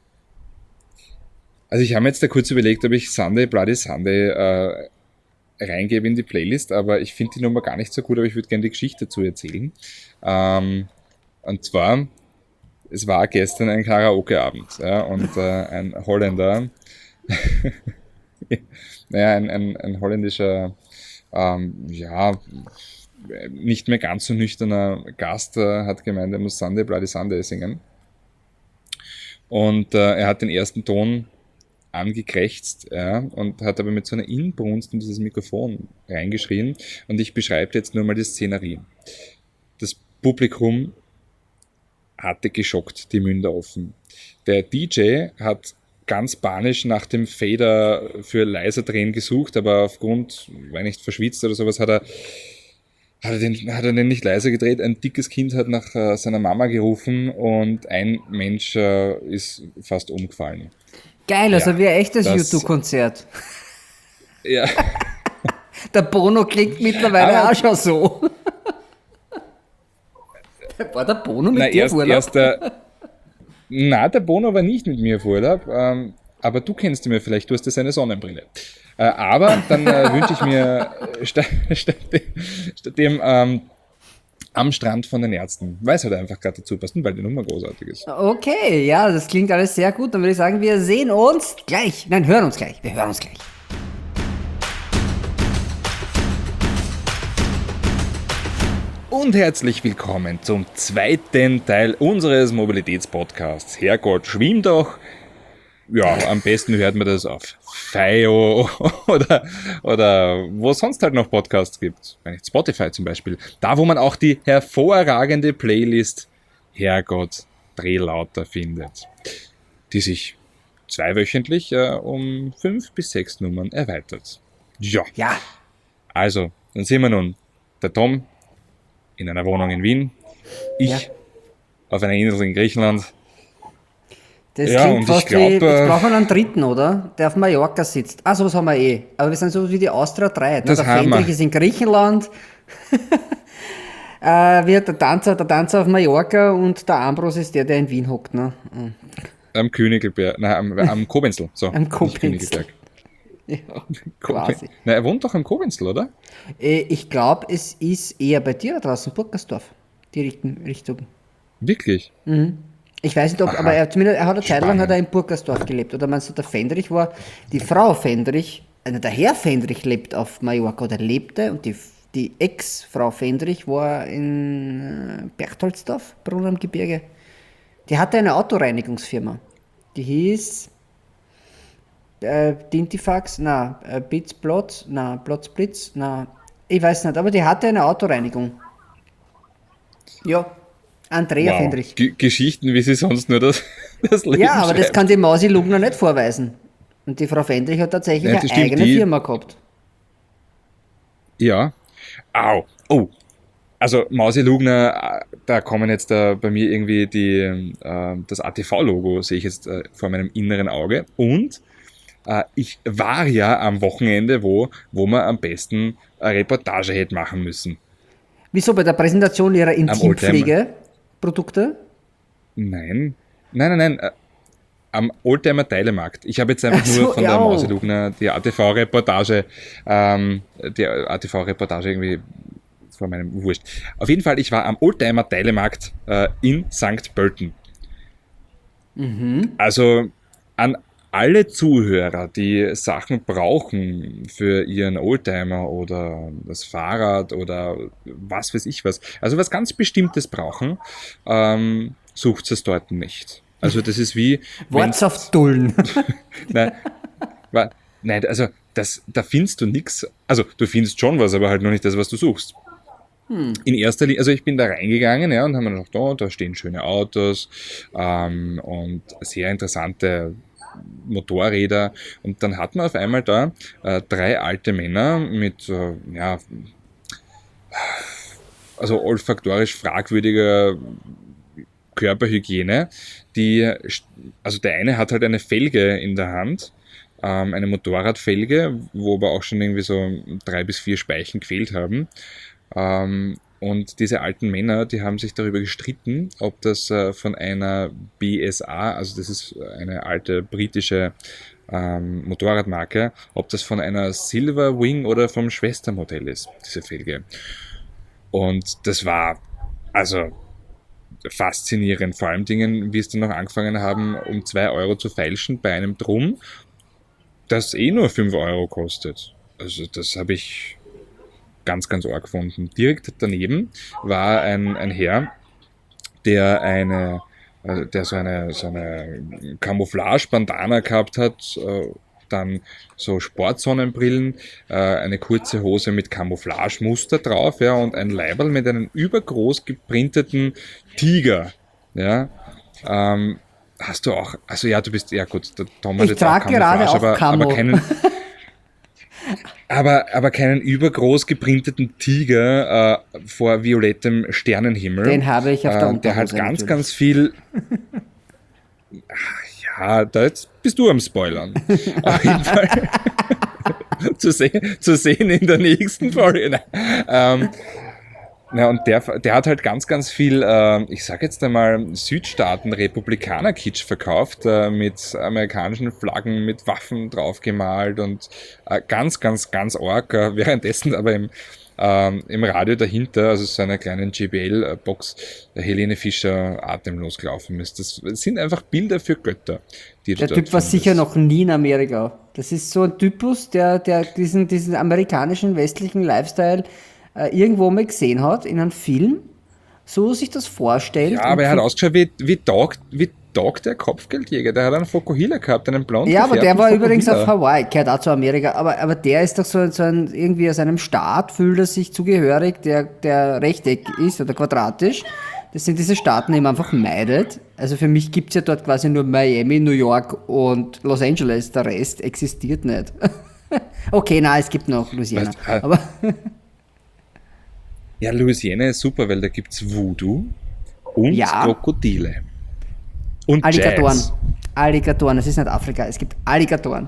also ich habe mir jetzt da kurz überlegt, ob ich Sunday Bloody Sunday äh, reingebe in die Playlist, aber ich finde die Nummer gar nicht so gut, aber ich würde gerne die Geschichte dazu erzählen. Ähm, und zwar, es war gestern ein Karaoke-Abend, ja, und äh, ein Holländer, naja, ein, ein, ein holländischer, ähm, ja, nicht mehr ganz so nüchterner Gast äh, hat gemeint, er muss Sunday Bloody Sunday singen. Und äh, er hat den ersten Ton angekrächzt, ja, und hat aber mit so einer Inbrunst in dieses Mikrofon reingeschrien. Und ich beschreibe jetzt nur mal die Szenerie. Das Publikum hatte geschockt die Münder offen. Der D J hat ganz panisch nach dem Fader für leiser drehen gesucht, aber aufgrund, war nicht verschwitzt oder sowas, hat er hat er, den, hat er den nicht leiser gedreht. Ein dickes Kind hat nach äh, seiner Mama gerufen und ein Mensch äh, ist fast umgefallen. Geil, also Ja, wie ein echtes das- YouTube-Konzert. Ja, Der Bono klingt mittlerweile Aber- auch schon so. War der Bono mit na, dir erst, auf Urlaub? erst der, na, der Bono war nicht mit mir auf Urlaub, ähm, aber du kennst ihn ja vielleicht, du hast ja seine Sonnenbrille. Äh, aber dann äh, wünsche ich mir äh, statt, statt, dem- statt dem ähm, am Strand von den Ärzten, weil es halt einfach gerade dazu passt und weil die Nummer großartig ist. Okay, ja, das klingt alles sehr gut. Dann würde ich sagen, wir sehen uns gleich. Nein, hören uns gleich. Wir hören uns gleich. Und herzlich willkommen zum zweiten Teil unseres Mobilitätspodcasts. Herrgott, schwimm doch! Ja, am besten hört man das auf Fio oder, oder wo es sonst halt noch Podcasts gibt. Wenn nicht Spotify zum Beispiel. Da, wo man auch die hervorragende Playlist Herrgott Drehlauter findet, die sich zweiwöchentlich äh, um fünf bis sechs Nummern erweitert. Ja, Ja, also, dann sehen wir nun der Tom in einer Wohnung in Wien, ich Ja. auf einer Insel in Griechenland. das Ja, und klingt ich fast glaub, wie, jetzt äh, brauchen wir einen dritten, oder? Der auf Mallorca sitzt. Ah, sowas haben wir eh. Aber wir sind so wie die Austria drei. Ne? Das Der haben wir. Fendrich ist in Griechenland. äh, wir, der, Tanzer, der Tanzer auf Mallorca und der Ambros ist der, der in Wien hockt. Ne? Mhm. Am Königelberg, nein, am, am Kobenzel. So, Am nicht Kobenzl. Königelberg. Ja, Kobe- quasi. Na, er wohnt doch am Kobenzel, oder? Äh, ich glaube, es ist eher bei dir da draußen, Burgersdorf. Die Richtung. Richtung. Wirklich? Ich weiß nicht, ob, Aha. aber er, zumindest, er hat eine Zeit lang Spannend. hat er in Burgersdorf gelebt. Oder meinst du, der Fendrich war, die Frau Fendrich, also der Herr Fendrich lebt auf Mallorca oder lebte und die, die Ex-Frau Fendrich war in äh, Berchtoldsdorf, Brunn am Gebirge. Die hatte eine Autoreinigungsfirma. Die hieß äh, Dintifax, na, äh, Blitzplotz, na, Plotzblitz, na, ich weiß nicht, aber die hatte eine Autoreinigung. Ja, Andrea Fendrich. G Geschichten, wie sie sonst nur das, das Leben Ja, aber das schreibt. kann die Mausi Lugner nicht vorweisen. Und die Frau Fendrich hat tatsächlich Ja, eine das stimmt, eigene die- Firma gehabt. Ja, Au, oh, also Mausi Lugner, äh, da kommen jetzt äh, bei mir irgendwie die, äh, das A T V-Logo, sehe ich jetzt äh, vor meinem inneren Auge. Und äh, ich war ja am Wochenende, wo, wo man am besten eine Reportage hätte machen müssen. Wieso, bei der Präsentation ihrer Intimpflegeprodukte? Nein, nein, nein, nein. Äh, am Oldtimer Teilemarkt. Ich habe jetzt einfach Ach so, nur von ja. der Mausi Lugner die A T V-Reportage, ähm, die A T V-Reportage irgendwie vor meinem Wurscht. Auf jeden Fall, ich war am Oldtimer Teilemarkt äh, in Sankt Pölten. Mhm. Also an alle Zuhörer, die Sachen brauchen für ihren Oldtimer oder das Fahrrad oder was weiß ich was, also was ganz Bestimmtes brauchen, ähm, sucht es dort nicht. Also das ist wie... Worts auf Dullen. Nein, wa- nein, also das, da findest du nichts. Also du findest schon was, aber halt noch nicht das, was du suchst. Hm. In erster Linie, also ich bin da reingegangen, ja, und haben mir gedacht, oh, da stehen schöne Autos ähm, und sehr interessante Motorräder. Und dann hat man auf einmal da äh, drei alte Männer mit, äh, ja, also olfaktorisch fragwürdiger Körperhygiene, die, also der eine hat halt eine Felge in der Hand, ähm, eine Motorradfelge, wo aber auch schon irgendwie so drei bis vier Speichen gefehlt haben. Ähm, und diese alten Männer, die haben sich darüber gestritten, ob das äh, von einer B S A, also das ist eine alte britische ähm, Motorradmarke, ob das von einer Silver Wing oder vom Schwestermodell ist, diese Felge. Und das war, also faszinierend, vor allem Dingen, wie es dann noch angefangen haben, um zwei Euro zu feilschen bei einem Drum, das eh nur fünf Euro kostet. Also das habe ich ganz, ganz arg gefunden. Direkt daneben war ein, ein Herr, der eine, also der so eine, so eine Camouflage-Bandana gehabt hat, äh, dann so Sportsonnenbrillen, äh, eine kurze Hose mit Camouflage-Muster drauf, ja, und ein Leiberl mit einem übergroß geprinteten Tiger, ja. Ähm, hast du auch, also ja, du bist, ja gut, der Tom hat Ich jetzt auch trage gerade auch aber, Camo. aber keinen, aber, aber keinen übergroß geprinteten Tiger äh, vor violettem Sternenhimmel. Den habe ich auf der äh, Der halt Unterhose ganz, natürlich. ganz viel... Ja, da jetzt bist du am Spoilern. Auf jeden Fall zu, se zu sehen in der nächsten Folge. Nein. Ähm, na, und der, der hat halt ganz, ganz viel, äh, ich sag jetzt einmal, Südstaaten-Republikaner-Kitsch verkauft, äh, mit amerikanischen Flaggen, mit Waffen draufgemalt und äh, ganz, ganz, ganz arg. Äh, währenddessen aber im, ähm, im Radio dahinter, also so einer kleinen J B L-Box, Helene Fischer atemlos gelaufen ist. Das sind einfach Bilder für Götter, die du Der dort Typ war findest. sicher noch nie in Amerika. Das ist so ein Typus, der, der diesen, diesen amerikanischen westlichen Lifestyle äh, irgendwo mal gesehen hat, in einem Film, so sich das vorstellt. Ja, aber er hat und- ausgeschaut wie, wie, Dog, wie Dog, der Kopfgeldjäger. Der hat einen Fokuhila gehabt, einen blonden Ja, aber der war gefärbten übrigens auf Fokuhila. Hawaii, gehört auch zu Amerika, aber, aber der ist doch so, so ein, irgendwie aus einem Staat, fühlt er sich zugehörig, der, der rechteckig ist oder quadratisch. Das sind diese Staaten, die man einfach meidet. Also für mich gibt es ja dort quasi nur Miami, New York und Los Angeles, der Rest existiert nicht. Okay, nein, es gibt noch Louisiana. Weißt, äh, Aber Ja, Louisiana ist super, weil da gibt's Voodoo und Ja. Krokodile. Und Alligatoren. Jazz. Alligatoren, es ist nicht Afrika, es gibt Alligatoren.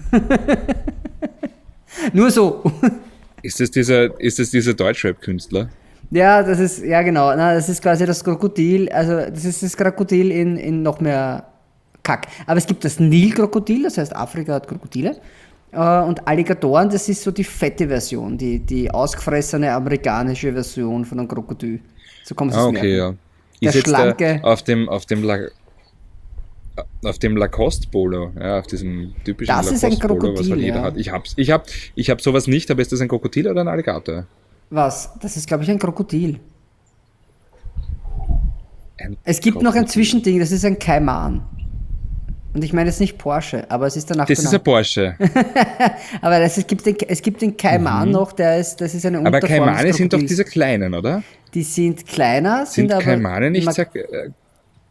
Nur so. Ist das dieser, ist das dieser Deutschrap-Künstler? Ja, das ist, ja genau, na, das ist quasi das Krokodil, also das ist das Krokodil in, in noch mehr Kack. Aber es gibt das Nilkrokodil, das heißt Afrika hat Krokodile. Äh, Und Alligatoren, das ist so die fette Version, die, die ausgefressene amerikanische Version von einem Krokodil. So kann man Ah, sich okay, merken. ja. Der Ist jetzt schlanke- der, auf dem, auf dem, La, auf dem Lacoste-Polo, ja, auf diesem typischen Das ist ein Lacoste-Polo, was Krokodil, halt jeder ja. hat. Ich hab's, ich hab, ich hab sowas nicht, aber ist das ein Krokodil oder ein Alligator? Was? Das ist, glaube ich, ein Krokodil. Ein Es gibt noch ein Krokodil. Zwischending, das ist ein Kaiman. Und ich meine jetzt nicht Porsche, aber es ist danach Das ist ein Porsche. Aber das, es, gibt den, es gibt den Kaiman noch, der ist, das ist eine Aber Unterform Kaimane des sind doch Krokodils. diese kleinen, oder? Die sind kleiner, sind, Sind aber... Kaimane nicht ma- sehr, äh,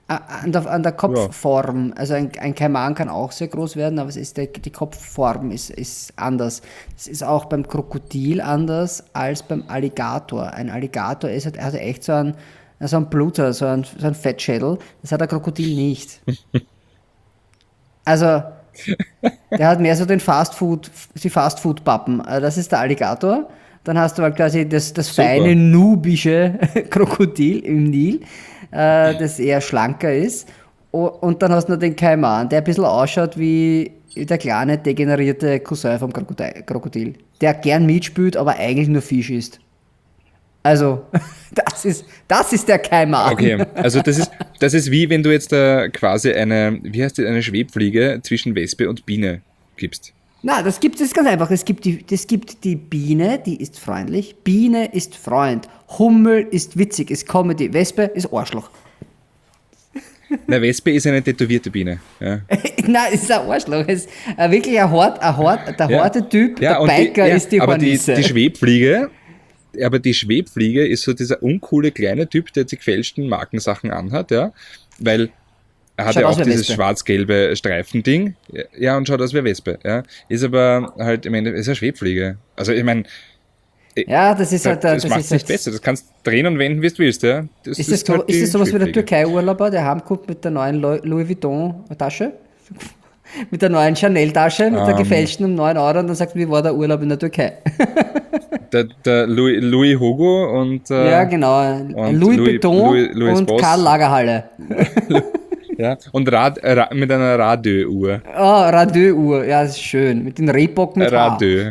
an der, an der Kopfform, also ein, ein Kaiman kann auch sehr groß werden, aber es ist der, die Kopfform ist, ist anders. Es ist auch beim Krokodil anders als beim Alligator. Ein Alligator ist halt, hat echt so einen, so einen Bluter, so einen, so einen Fettschädel. Das hat der Krokodil nicht. Also, der hat mehr so den Fastfood, die Fastfood-Pappen. Das ist der Alligator. Dann hast du halt quasi das, das feine nubische Krokodil im Nil, äh, das eher schlanker ist. O- Und dann hast du noch den Kaiman, der ein bisschen ausschaut wie der kleine, degenerierte Cousin vom Krokodil, Krokodil. Der gern mitspielt, aber eigentlich nur Fisch isst. Also, das ist, das ist der Kaiman. Okay, also das ist, das ist wie wenn du jetzt äh, quasi eine, wie heißt die, eine Schwebfliege zwischen Wespe und Biene gibst. Na, das gibt es ganz einfach. Es gibt die, es gibt die Biene, die ist freundlich. Biene ist Freund. Hummel ist witzig, ist Comedy. Wespe ist Arschloch. Na, Wespe ist eine tätowierte Biene. Ja. Nein, es ist ein Arschloch. Es ist äh, wirklich ein hart, ein hart, der Ja. harte Typ. Ja, der und Biker die, ja, ist die aber die, Hornisse. die Schwebfliege, aber die Schwebfliege ist so dieser uncoole kleine Typ, der die gefälschten Markensachen anhat, ja, weil er hat Schaut ja aus auch wie dieses Wespe. schwarz-gelbe Streifending, ja, und schaut aus wie Wespe, ja, ist aber halt, ich meine, ist eine Schwebfliege. Also, ich meine, Ja, das ist das, halt. äh, das macht ist es nicht halt, besser, das kannst drehen und wenden, wie du willst, ja. Das Ist das, so, halt ist die das sowas wie der Schwebfliege. Türkei-Urlauber, der heimkommt mit der neuen Lo- Louis Vuitton-Tasche? Mit der neuen Chanel-Tasche, mit der Ähm. gefälschten um neun Euro und dann sagt, wie war der Urlaub in der Türkei? Der, der Louis, Louis Hugo und, äh, Ja, genau. und Louis, Louis- Vuitton Louis- Louis und Boss. Karl Lagerhalle. ja, und Rad, Ra, mit einer Radio-Uhr. Oh, Radö-Uhr, ja, das ist schön. Mit den Rehbock mit Haar. Radio.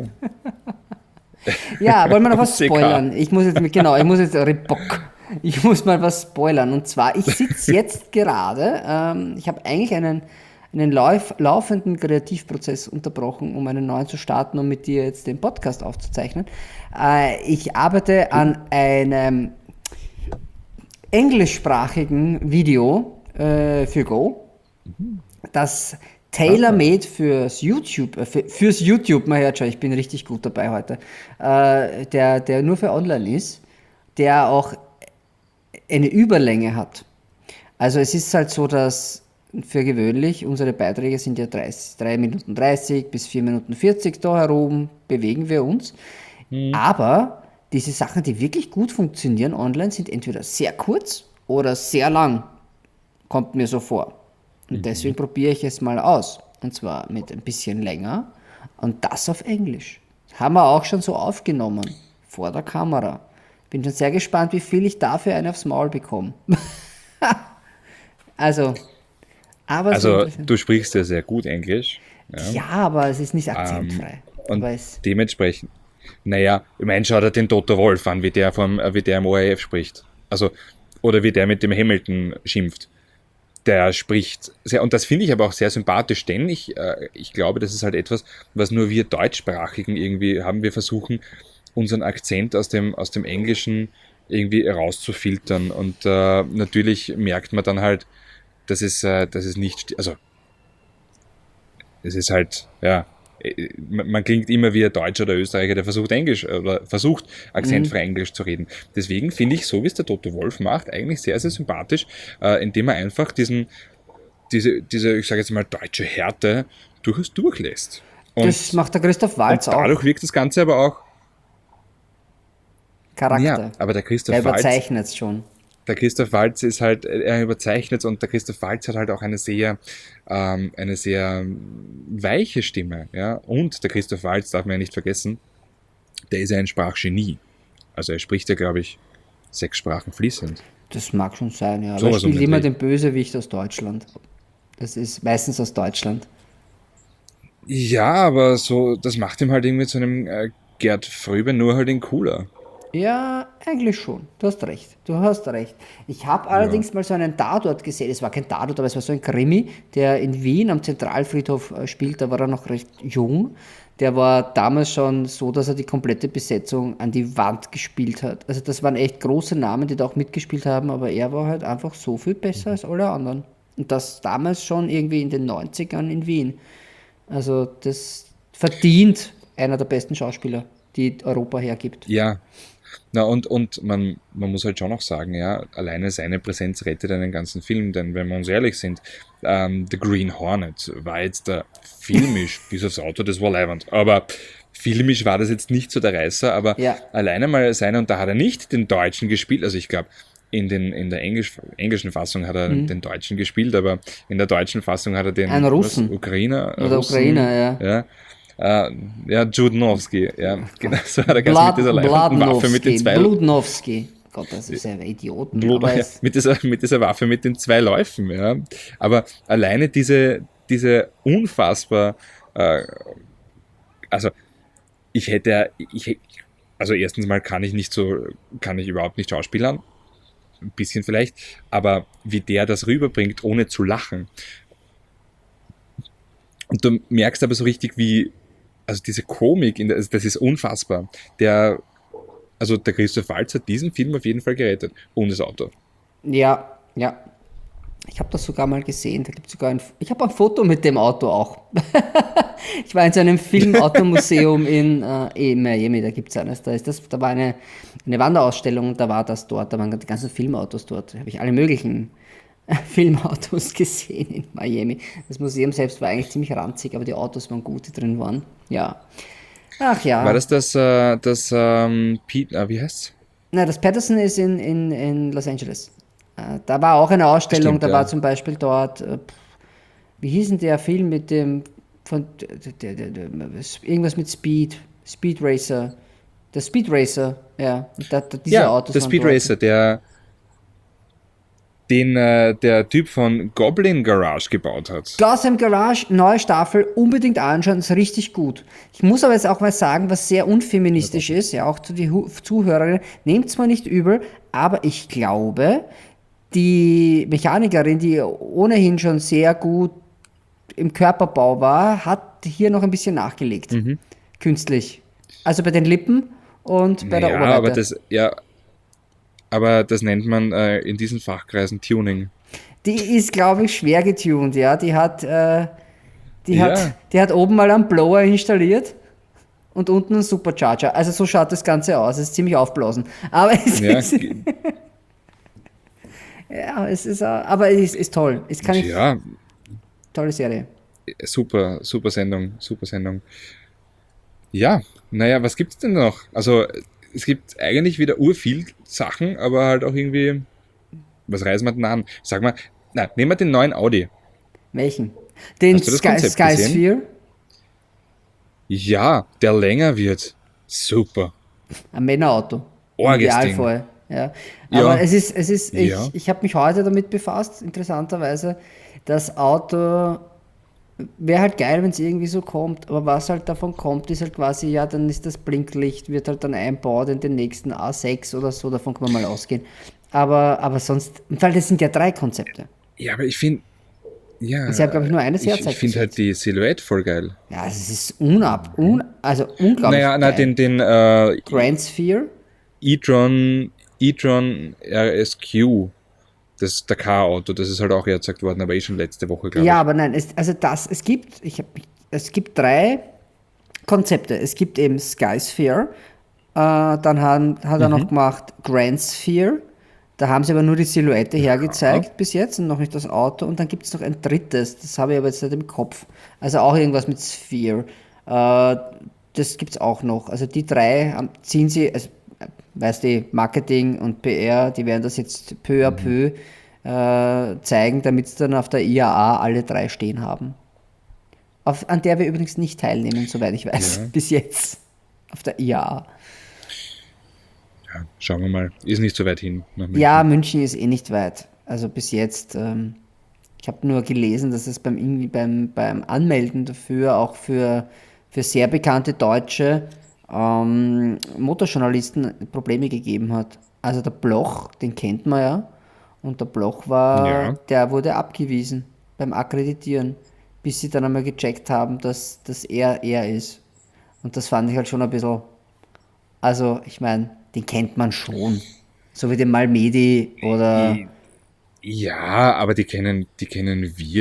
Ja, wollen wir noch was C K. spoilern? Ich muss jetzt, genau, ich muss jetzt, Rehbock. Ich muss mal was spoilern. Und zwar, ich sitze jetzt gerade, ähm, ich habe eigentlich einen, einen lauf, laufenden Kreativprozess unterbrochen, um einen neuen zu starten, um mit dir jetzt den Podcast aufzuzeichnen. Äh, ich arbeite an einem englischsprachigen Video äh, für Go, das tailor-made fürs YouTube, äh, für, fürs YouTube, man hört schon, ich bin richtig gut dabei heute, äh, der, der nur für online ist, der auch eine Überlänge hat. Also es ist halt so, dass für gewöhnlich, unsere Beiträge sind ja dreißig, drei Minuten dreißig bis vier Minuten vierzig, da herum bewegen wir uns. Aber diese Sachen, die wirklich gut funktionieren online, sind entweder sehr kurz oder sehr lang. Kommt mir so vor. Und deswegen probiere ich es mal aus. Und zwar mit ein bisschen länger. Und das auf Englisch. Haben wir auch schon so aufgenommen. Vor der Kamera. Bin schon sehr gespannt, wie viel ich dafür einen aufs Maul bekomme. also, aber so Also, interessant. du sprichst ja sehr gut Englisch. Ja. Ja, aber es ist nicht akzentfrei. Und aber es, dementsprechend, naja, ich meine, schau dir den Toto Wolff an, wie der, vom, wie der im O R F spricht. Also, oder wie der mit dem Hamilton schimpft. Der spricht sehr, und das finde ich aber auch sehr sympathisch, denn ich, äh, ich glaube, das ist halt etwas, was nur wir Deutschsprachigen irgendwie haben. Wir versuchen, unseren Akzent aus dem, aus dem Englischen irgendwie rauszufiltern. Und äh, natürlich merkt man dann halt, dass es, äh, dass es nicht, sti- also es ist halt, ja, äh, man man klingt immer wie ein Deutscher oder Österreicher, der versucht Englisch oder versucht akzentfrei Englisch zu reden. Deswegen finde ich, so wie es der Toto Wolff macht, eigentlich sehr, sehr sympathisch, äh, indem er einfach diesen, diese, diese, ich sage jetzt mal, deutsche Härte durchaus durchlässt. Und, das macht der Christoph und Waltz auch. dadurch wirkt das Ganze aber auch, Charakter. ja, aber der Christoph Der Waltz, überzeichnet es schon. der Christoph Waltz ist halt, er überzeichnet, und der Christoph Waltz hat halt auch eine sehr, ähm, eine sehr weiche Stimme, ja, und der Christoph Waltz, darf man ja nicht vergessen, der ist ja ein Sprachgenie. Also er spricht ja, glaube ich, sechs Sprachen fließend. Das mag schon sein, ja. Aber Sowas er spielt um den immer Dreh. den Bösewicht aus Deutschland. Das ist meistens aus Deutschland. Ja, aber so, das macht ihm halt irgendwie zu einem äh, Gerd Fröbe, nur halt in cooler. Ja, eigentlich schon. Du hast recht. Du hast recht. Ich habe allerdings mal so einen Tatort gesehen. Es war kein Tatort, aber es war so ein Krimi, der in Wien am Zentralfriedhof äh, spielt. Da war er noch recht jung. Der war damals schon so, dass er die komplette Besetzung an die Wand gespielt hat. Also das waren echt große Namen, die da auch mitgespielt haben, aber er war halt einfach so viel besser als alle anderen. Und das damals schon irgendwie in den neunzigern in Wien. Also das verdient einer der besten Schauspieler, die Europa hergibt. Ja, Na und, und man, man muss halt schon auch sagen, ja, alleine seine Präsenz rettet einen ganzen Film, denn wenn wir uns ehrlich sind, ähm, The Green Hornet war jetzt der filmisch, dieses Auto, das war leibend, aber filmisch war das jetzt nicht so der Reißer, aber Ja, alleine mal seine, und da hat er nicht den Deutschen gespielt, also ich glaube, in, den, in der Englisch, englischen Fassung hat er den Deutschen gespielt, aber in der deutschen Fassung hat er ein den was, Russen Ukrainer, oder Russen, Ukrainer, ja. ja, äh, ja, Judnowski, ja, genau, so hat er ganz mit Blad, dieser leibenden Waffe mit den Bladnowski, zwei Bludnowski. Gott, das ist ja Idioten, Blut, aber ja, es, mit, dieser, mit dieser Waffe mit den zwei Läufen, ja. Aber alleine diese, diese unfassbar, äh, also ich hätte, ich, also erstens mal kann ich nicht so, kann ich überhaupt nicht schauspielern, ein bisschen vielleicht, aber wie der das rüberbringt, ohne zu lachen. Und du merkst aber so richtig, wie, also diese Komik, in der, also das ist unfassbar. Der, also der Christoph Waltz hat diesen Film auf jeden Fall gerettet. Und das Auto. ja, ja. Ich habe das sogar mal gesehen. Da gibt sogar ein, ich habe ein Foto mit dem Auto auch. Ich war in so einem Filmautomuseum in, äh, eh, Miami, da gibt es eines. Da, ist das, da war eine, eine Wanderausstellung und da war das dort. Da waren die ganzen Filmautos dort. Da habe ich alle möglichen äh, Filmautos gesehen in Miami. Das Museum selbst war eigentlich ziemlich ranzig, aber die Autos waren gut, die drin waren. Ja. Ach War ja. das das, äh, das ähm, Pete, äh, wie heißt's? Na, das Patterson ist in, in, in Los Angeles. Äh, da war auch eine Ausstellung, Stimmt, da war ja. zum Beispiel dort, äh, wie hieß denn der Film mit dem, von, der, der, der, irgendwas mit Speed, Speed Racer, der Speed Racer, ja, und da, da, diese Ja, Autos der waren Speed dort. Racer, der, den äh, der Typ von Goblin Garage gebaut hat. Gotham Garage, neue Staffel, unbedingt anschauen, ist richtig gut. Ich muss aber jetzt auch mal sagen, was sehr unfeministisch ist, ja, auch zu den Zuhörerinnen, nehmt es mal nicht übel, aber ich glaube, die Mechanikerin, die ohnehin schon sehr gut im Körperbau war, hat hier noch ein bisschen nachgelegt. Mhm. Künstlich. Also bei den Lippen und bei der Naja, aber Oberweite. das, ja, aber das nennt man äh, in diesen Fachkreisen Tuning. Die ist, glaube ich, schwer getuned, ja. Die hat, äh, die hat, Ja, die hat oben mal einen Blower installiert und unten einen Supercharger. Also so schaut das Ganze aus. Es ist ziemlich aufblasen. Aber es ja, ist, g- ja, es ist, äh, aber es ist, ist toll. Es kann ich, ja, tolle Serie. super, super Sendung, super Sendung. Ja, naja, was gibt's denn noch? Also, es gibt eigentlich wieder urviel Sachen, aber halt auch irgendwie, was reißen wir denn an? Sag mal, na, nehmen wir den neuen Audi. Welchen? Den Hast du das Sky, Konzept Sky gesehen? Sphere. Ja, der länger wird. Super. Ein Männerauto. Im Orges Ding. Idealfall. Ja. Aber Ja, es ist, es ist, ja. ich, ich habe mich heute damit befasst, interessanterweise. Das Auto wäre halt geil, wenn es irgendwie so kommt, aber was halt davon kommt, ist halt quasi, ja, dann ist das Blinklicht, wird halt dann einbaut in den nächsten A sechs oder so, davon kann man mal ausgehen. Aber, aber sonst, weil das sind ja drei Konzepte. Ja, aber ich finde, ja, Und sie haben, glaube ich, nur eines ich, herzeit ich finde halt die Silhouette voll geil. Ja, es ist unab, un, also unglaublich Naja, na, geil. den, den äh, Grand Sphere, e-tron, e-tron R S Q, das Dakar-Auto, das ist halt auch erzeugt worden, aber eh schon letzte Woche, glaube ja, ich. aber nein, es, also das, es gibt, ich hab, es gibt drei Konzepte. Es gibt eben Sky Sphere, äh, dann haben, hat er noch gemacht Grand Sphere, da haben sie aber nur die Silhouette hergezeigt bis jetzt und noch nicht das Auto. Und dann gibt es noch ein drittes, das habe ich aber jetzt nicht im Kopf. Also auch irgendwas mit Sphere. Äh, das gibt es auch noch. Also die drei haben, ziehen sie, also, äh, weißt du, Marketing und P R, die werden das jetzt peu à peu äh, zeigen, damit sie dann auf der I A A alle drei stehen haben. Auf, an der wir übrigens nicht teilnehmen, soweit ich weiß, Ja. bis jetzt. Auf der I A A. Ja, schauen wir mal. Ist nicht so weit hin nach München. Ja, München ist eh nicht weit. Also bis jetzt, ähm, ich habe nur gelesen, dass es beim, irgendwie beim, beim Anmelden dafür auch für, für sehr bekannte deutsche ähm, Motorjournalisten Probleme gegeben hat. Also der Bloch, den kennt man ja. Und der Bloch war, Ja. der wurde abgewiesen beim Akkreditieren, bis sie dann einmal gecheckt haben, dass, dass er er ist. Und das fand ich halt schon ein bisschen, also ich meine, den kennt man schon. So wie den Malmedi oder, I- Ja, aber die kennen, die kennen wir.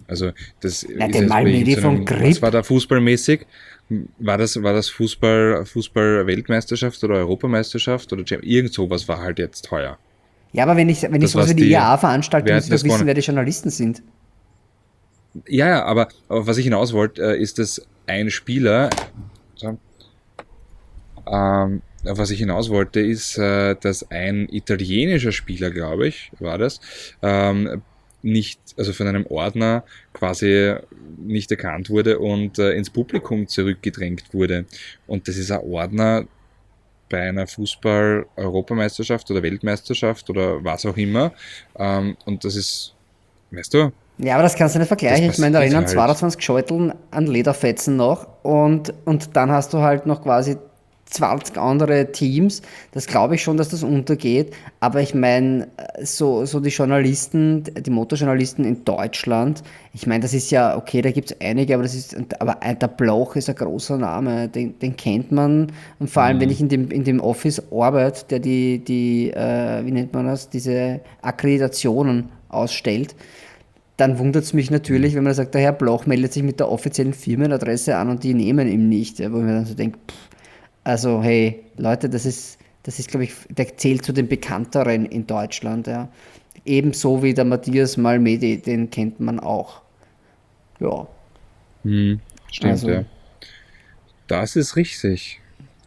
Also das Na, ist den jetzt bei Malmedy von irgendeinem, was Grip. war da fußballmäßig? War das, war das Fußball, Fußball-Weltmeisterschaft oder Europameisterschaft oder Champions- irgend sowas war halt jetzt heuer. Ja, aber wenn ich, wenn ich Das sowas wie war's die die, I A A veranstalte, wer muss hat ich doch das wissen, gewonnen? wer die Journalisten sind. Ja, ja, aber, aber was ich hinaus wollte, äh, ist, dass ein Spieler, so, ähm, auf was ich hinaus wollte, ist, äh, dass ein italienischer Spieler, glaube ich, war das, ähm, nicht, also von einem Ordner quasi nicht erkannt wurde und äh, ins Publikum zurückgedrängt wurde. Und das ist ein Ordner bei einer Fußball-Europameisterschaft oder Weltmeisterschaft oder was auch immer. Ähm, und das ist, weißt du, Ja, aber das kannst du nicht das vergleichen. Ich meine, da passiert rennen halt. zweiundzwanzig Scheuteln an Lederfetzen noch und, und dann hast du halt noch quasi zwanzig andere Teams. Das glaube ich schon, dass das untergeht. Aber ich meine, so, so die Journalisten, die Motorjournalisten in Deutschland, ich meine, das ist ja, okay, da gibt es einige, aber das ist, aber der Bloch ist ein großer Name, den, den kennt man. Und vor allem, wenn ich in dem, in dem Office arbeite, der die, die äh, wie nennt man das, diese Akkreditationen ausstellt, dann wundert es mich natürlich, wenn man sagt, der Herr Bloch meldet sich mit der offiziellen Firmenadresse an und die nehmen ihn nicht. Ja, wo ich mir dann so denke, also hey, Leute, das ist, das ist, glaube ich, der zählt zu den bekannteren in Deutschland. Ja. Ebenso wie der Matthias Malmedy, den kennt man auch. Ja, Hm, stimmt, also, ja. Das ist richtig.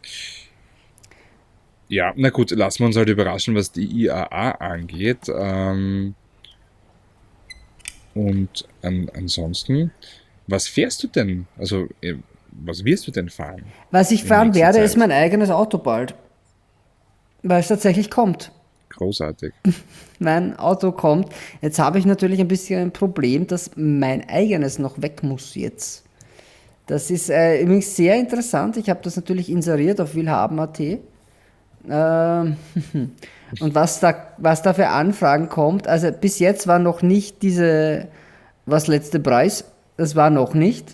Ja, na gut, lassen wir uns halt überraschen, was die I A A angeht. Ähm, und an, ansonsten, was fährst du denn? Also, äh, was wirst du denn fahren was ich in fahren nächster werde, ist Zeit? mein eigenes Auto bald, weil es tatsächlich kommt. Großartig. Mein Auto kommt. Jetzt habe ich natürlich ein bisschen ein Problem, dass mein eigenes noch weg muss jetzt. Das ist äh, übrigens sehr interessant. Ich habe das natürlich inseriert auf willhaben.at. Ähm, und was da, was da für Anfragen kommt, also bis jetzt war noch nicht diese, was letzte Preis, das war noch nicht.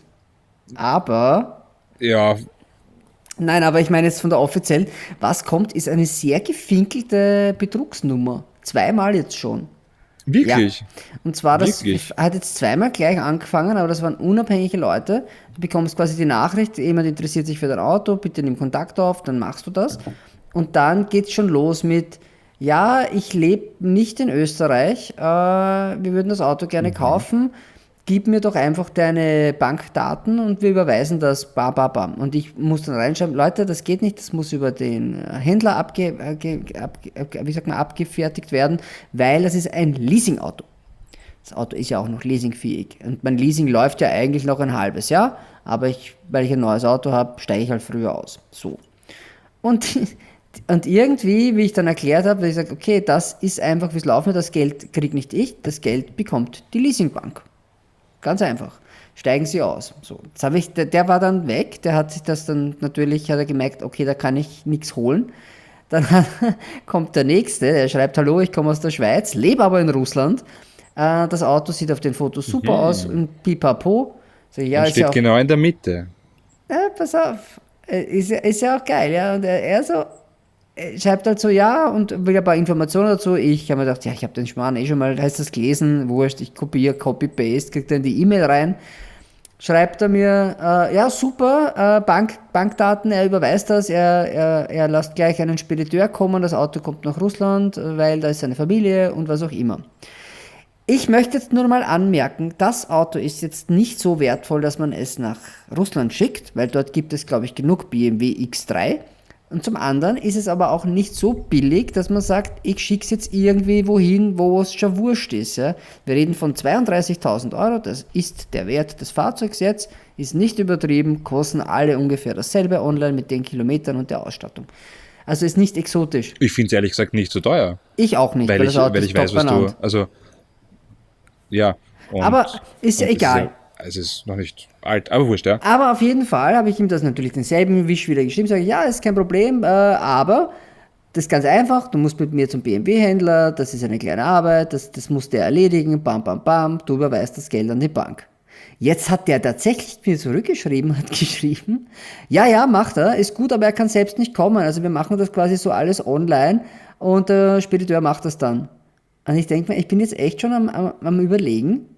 Aber, Ja, nein, aber ich meine jetzt von der offiziellen, was kommt, ist eine sehr gefinkelte Betrugsnummer. Zweimal jetzt schon. Ja, wirklich. und zwar, das Wirklich. hat jetzt zweimal gleich angefangen, aber das waren unabhängige Leute. Du bekommst quasi die Nachricht, jemand interessiert sich für dein Auto, bitte nimm Kontakt auf, dann machst du das. Und dann geht's schon los mit, ja, ich lebe nicht in Österreich, äh, wir würden das Auto gerne kaufen, gib mir doch einfach deine Bankdaten und wir überweisen das, bam, bam, bam. Und ich muss dann reinschreiben, Leute, das geht nicht, das muss über den Händler abge, äh, ge- abge, äh, wie sagt man, abgefertigt werden, weil das ist ein Leasingauto. Das Auto ist ja auch noch leasingfähig. Und mein Leasing läuft ja eigentlich noch ein halbes Jahr, aber ich, weil ich ein neues Auto habe, steige ich halt früher aus. So. Und, und irgendwie, wie ich dann erklärt habe, dass ich sage, okay, das ist einfach, wie es laufen wird, das Geld kriegt nicht ich, das Geld bekommt die Leasingbank. Ganz einfach. Steigen Sie aus. So, jetzt habe ich, der, der war dann weg, der hat sich das dann natürlich, hat er gemerkt, okay, da kann ich nichts holen. Dann kommt der nächste, der schreibt, hallo, ich komme aus der Schweiz, lebe aber in Russland. Äh, das Auto sieht auf den Fotos super aus Mhm. und pipapo. So, ja, Und ist ja steht auch, genau in der Mitte. ja, pass auf, äh, ist, ja- ist ja auch geil, ja. Und er, er so, äh, schreibt halt so, ja, und will ein paar Informationen dazu. Ich habe mir gedacht, ja, ich habe den Schmarrn eh schon mal, heißt das gelesen, wurscht, ich kopiere, copy-paste, kriegt dann die E-Mail rein. Schreibt er mir, äh, ja, super, äh, Bank, Bankdaten, er überweist das, er, er, er lässt gleich einen Spediteur kommen, das Auto kommt nach Russland, äh, weil da ist seine Familie und was auch immer. Ich möchte jetzt nur mal anmerken, das Auto ist jetzt nicht so wertvoll, dass man es nach Russland schickt, weil dort gibt es, glaube ich, genug B M W X drei. Und zum anderen ist es aber auch nicht so billig, dass man sagt, ich schicke es jetzt irgendwie wohin, wo es schon wurscht ist. Ja. Wir reden von zweiunddreißigtausend Euro, das ist der Wert des Fahrzeugs jetzt, ist nicht übertrieben, kosten alle ungefähr dasselbe online mit den Kilometern und der Ausstattung. Also ist nicht exotisch. Ich finde es ehrlich gesagt nicht so teuer. Ich auch nicht, Weil weil ich, das Auto weil ist ich top weiß, was du. benannt. Also, ja. Aber Und, ist ja und es ist egal. ja, es ist noch nicht alt, aber wurscht, ja. Aber auf jeden Fall habe ich ihm das natürlich denselben Wisch wieder geschrieben. Sage ich, ja, ist kein Problem, äh, aber das ist ganz einfach. Du musst mit mir zum B M W-Händler, das ist eine kleine Arbeit, das, das muss der erledigen, bam, bam, bam, du überweist das Geld an die Bank. Jetzt hat der tatsächlich mir zurückgeschrieben, hat geschrieben, ja, ja, macht er, ist gut, aber er kann selbst nicht kommen. Also wir machen das quasi so alles online und der Spediteur macht das dann. Und ich denke mir, ich bin jetzt echt schon am, am, am Überlegen,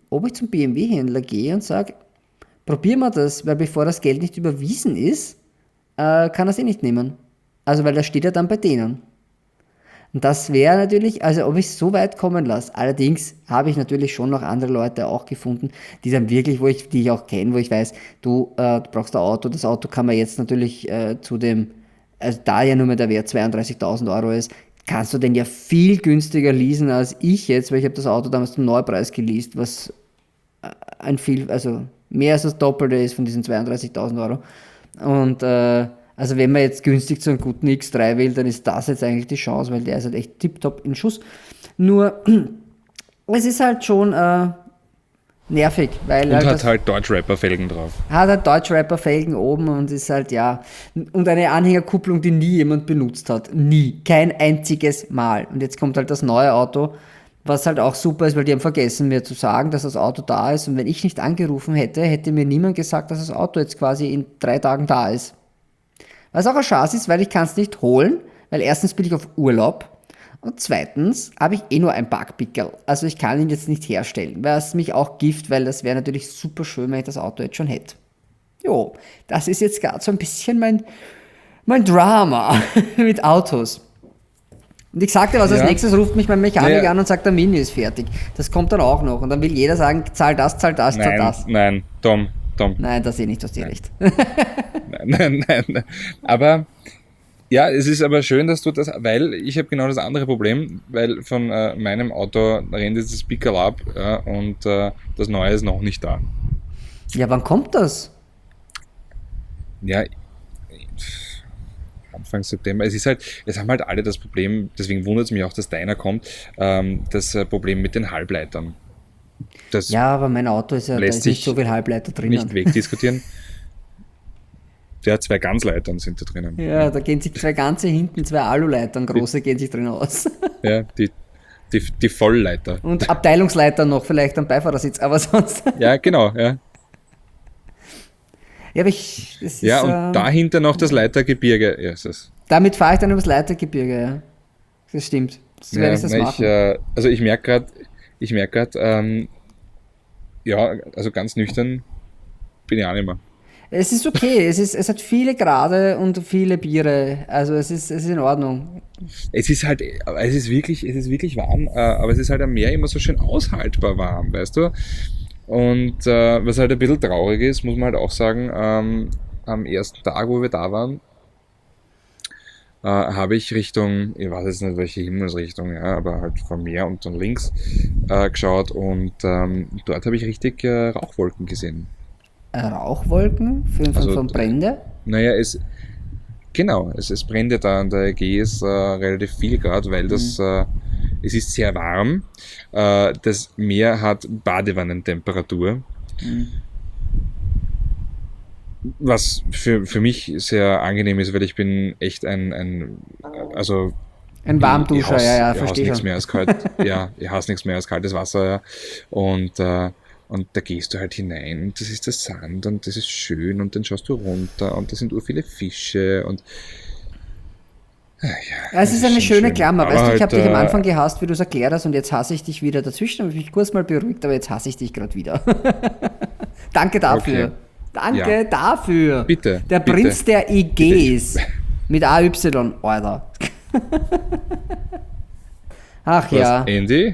ob ich zum B M W-Händler gehe und sage, probieren wir das, weil bevor das Geld nicht überwiesen ist, äh, kann er es eh nicht nehmen. Also, weil das steht ja dann bei denen. Und das wäre natürlich, also ob ich es so weit kommen lasse. Allerdings habe ich natürlich schon noch andere Leute auch gefunden, die dann wirklich, wo ich, die ich auch kenne, wo ich weiß, du, äh, du brauchst ein Auto, das Auto kann man jetzt natürlich äh, zu dem, also da ja nur mehr der Wert zweiunddreißigtausend Euro ist, kannst du den ja viel günstiger leasen als ich jetzt, weil ich habe das Auto damals zum Neupreis geleast, was ein viel, also mehr als das Doppelte ist von diesen zweiunddreißigtausend Euro. Und äh, also wenn man jetzt günstig zu einem guten X drei will, dann ist das jetzt eigentlich die Chance, weil der ist halt echt tipptopp in Schuss. Nur, es ist halt schon äh, nervig, weil Und halt hat das, halt Deutsch-Rapper-Felgen drauf. hat halt Deutsch-Rapper-Felgen oben und ist halt, ja, und eine Anhängerkupplung, die nie jemand benutzt hat. Nie. Kein einziges Mal. Und jetzt kommt halt das neue Auto, was halt auch super ist, weil die haben vergessen, mir zu sagen, dass das Auto da ist. Und wenn ich nicht angerufen hätte, hätte mir niemand gesagt, dass das Auto jetzt quasi in drei Tagen da ist. Was auch ein Schatz ist, weil ich kann es nicht holen, weil erstens bin ich auf Urlaub und zweitens habe ich eh nur ein Backpickel. Also ich kann ihn jetzt nicht herstellen, weil es mich auch gift, weil das wäre natürlich super schön, wenn ich das Auto jetzt schon hätte. Jo, das ist jetzt gerade so ein bisschen mein, mein Drama mit Autos. Und ich sagte was, als Ja. nächstes ruft mich mein Mechaniker Ja. an und sagt, der Mini ist fertig. Das kommt dann auch noch und dann will jeder sagen, zahl das, zahl das, zahl Nein, das. nein, Tom, Tom. Nein, das sehe ich nicht, du hast dir recht. Nein, nein, nein. Aber ja, es ist aber schön, dass du das, weil ich habe genau das andere Problem, weil von äh, meinem Auto rennt jetzt das Pickel ab ja, und äh, das Neue ist noch nicht da. Ja, wann kommt das? Ja, Anfang September. Es ist halt, es haben halt alle das Problem, deswegen wundert es mich auch, dass deiner kommt, ähm, das äh, Problem mit den Halbleitern. Das Ja, aber mein Auto ist ja, da lässt ist nicht sich so viel Halbleiter drinnen. nicht wegdiskutieren. Ja, zwei Ganzleitern sind da drinnen. Ja, da gehen sich zwei ganze hinten, zwei Aluleitern, große gehen sich drin aus. Ja, die, die, die Vollleiter. Und Abteilungsleiter noch, vielleicht am Beifahrersitz, aber sonst. Ja, genau, ja. Ja, aber ich, das ist, Ja, und ähm, dahinter noch das Leitergebirge. Ja, ist das. damit fahre ich dann übers Leitergebirge, ja. Das stimmt. So werde ich das na, machen. ich, äh, also ich merke gerade, ich merke gerade, ähm, ja, also ganz nüchtern bin ich auch nicht mehr. Es ist okay, es, ist, es hat viele Grade und viele Biere, also es ist, es ist in Ordnung. Es ist halt, es ist wirklich, es ist wirklich warm, äh, aber es ist halt am Meer immer so schön aushaltbar warm, weißt du? Und äh, was halt ein bisschen traurig ist, muss man halt auch sagen, ähm, am ersten Tag, wo wir da waren, äh, habe ich Richtung, ich weiß jetzt nicht welche Himmelsrichtung, ja, aber halt vom Meer und dann links äh, geschaut und ähm, dort habe ich richtig äh, Rauchwolken gesehen. Äh, Rauchwolken für, von, Also, von Brände? Naja, es, genau, es, es brennt ja da an der Ägäis äh, relativ viel gerade, weil das, äh, es ist sehr warm. Äh, das Meer hat Badewannentemperatur. Mhm. Was für, für mich sehr angenehm ist, weil ich bin echt ein, ein also Ein Warmduscher, ich, ich ja, ja, ich hasse verstehe nichts schon. mehr als kalt, ja, ich hasse nichts mehr als kaltes Wasser, ja. Und, äh, und da gehst du halt hinein und das ist der Sand und das ist schön und dann schaust du runter und da sind ur viele Fische und ah, ja, Ja, es das ist eine schon schöne schön. Klammer. Aber Weißt du, ich halt, habe dich am äh, Anfang gehasst, wie du es erklärt hast, und jetzt hasse ich dich wieder. Dazwischen habe ich mich kurz mal beruhigt, aber jetzt hasse ich dich gerade wieder. Danke dafür. Okay. Danke Ja. dafür. Bitte, Der bitte. Prinz der Ägäis. Mit A Y, Alter. Ach Was, ja. Andy?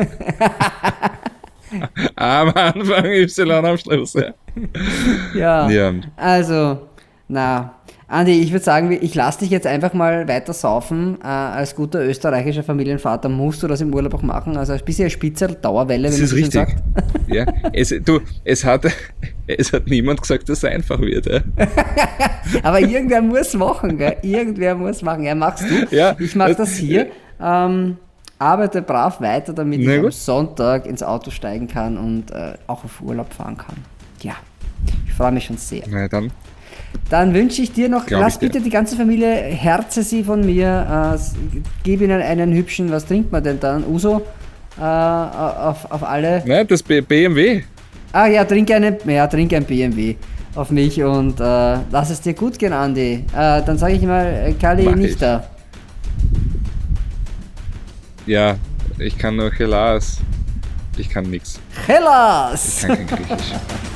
Am Anfang Y am Schluss, ja. Ja. Ja. Also, na, Andi, ich würde sagen, ich lasse dich jetzt einfach mal weiter saufen. Äh, als guter österreichischer Familienvater musst du das im Urlaub auch machen. Also ein bisschen Spitzel, Dauerwelle, Das wenn man ist so schön richtig. sagt. Ja, es, du, es, hat, es hat niemand gesagt, dass es einfach wird. Ja. Aber irgendwer muss machen, gell? Irgendwer muss machen. Ja, machst du. Ja, Ich mache das- das hier. Ähm, arbeite brav weiter, damit Na ich am gut. Sonntag ins Auto steigen kann und äh, auch auf Urlaub fahren kann. Ja, ich freue mich schon sehr. Na dann, Dann wünsche ich dir noch, Glaub lass ich dir. bitte die ganze Familie, herze sie von mir, äh, s- gib ihnen einen hübschen, was trinkt man denn dann? Uso? Äh, auf, auf alle. ne, das B- BMW. Ah ja, trink, eine, ja, trink ein B M W auf mich und äh, lass es dir gut gehen, Andi. Äh, dann sage ich mal, äh, Kali Mach nicht ich. da. Ja, ich kann nur Gelas. Ich kann nix. Hellas! Ich kann kein Griechisch.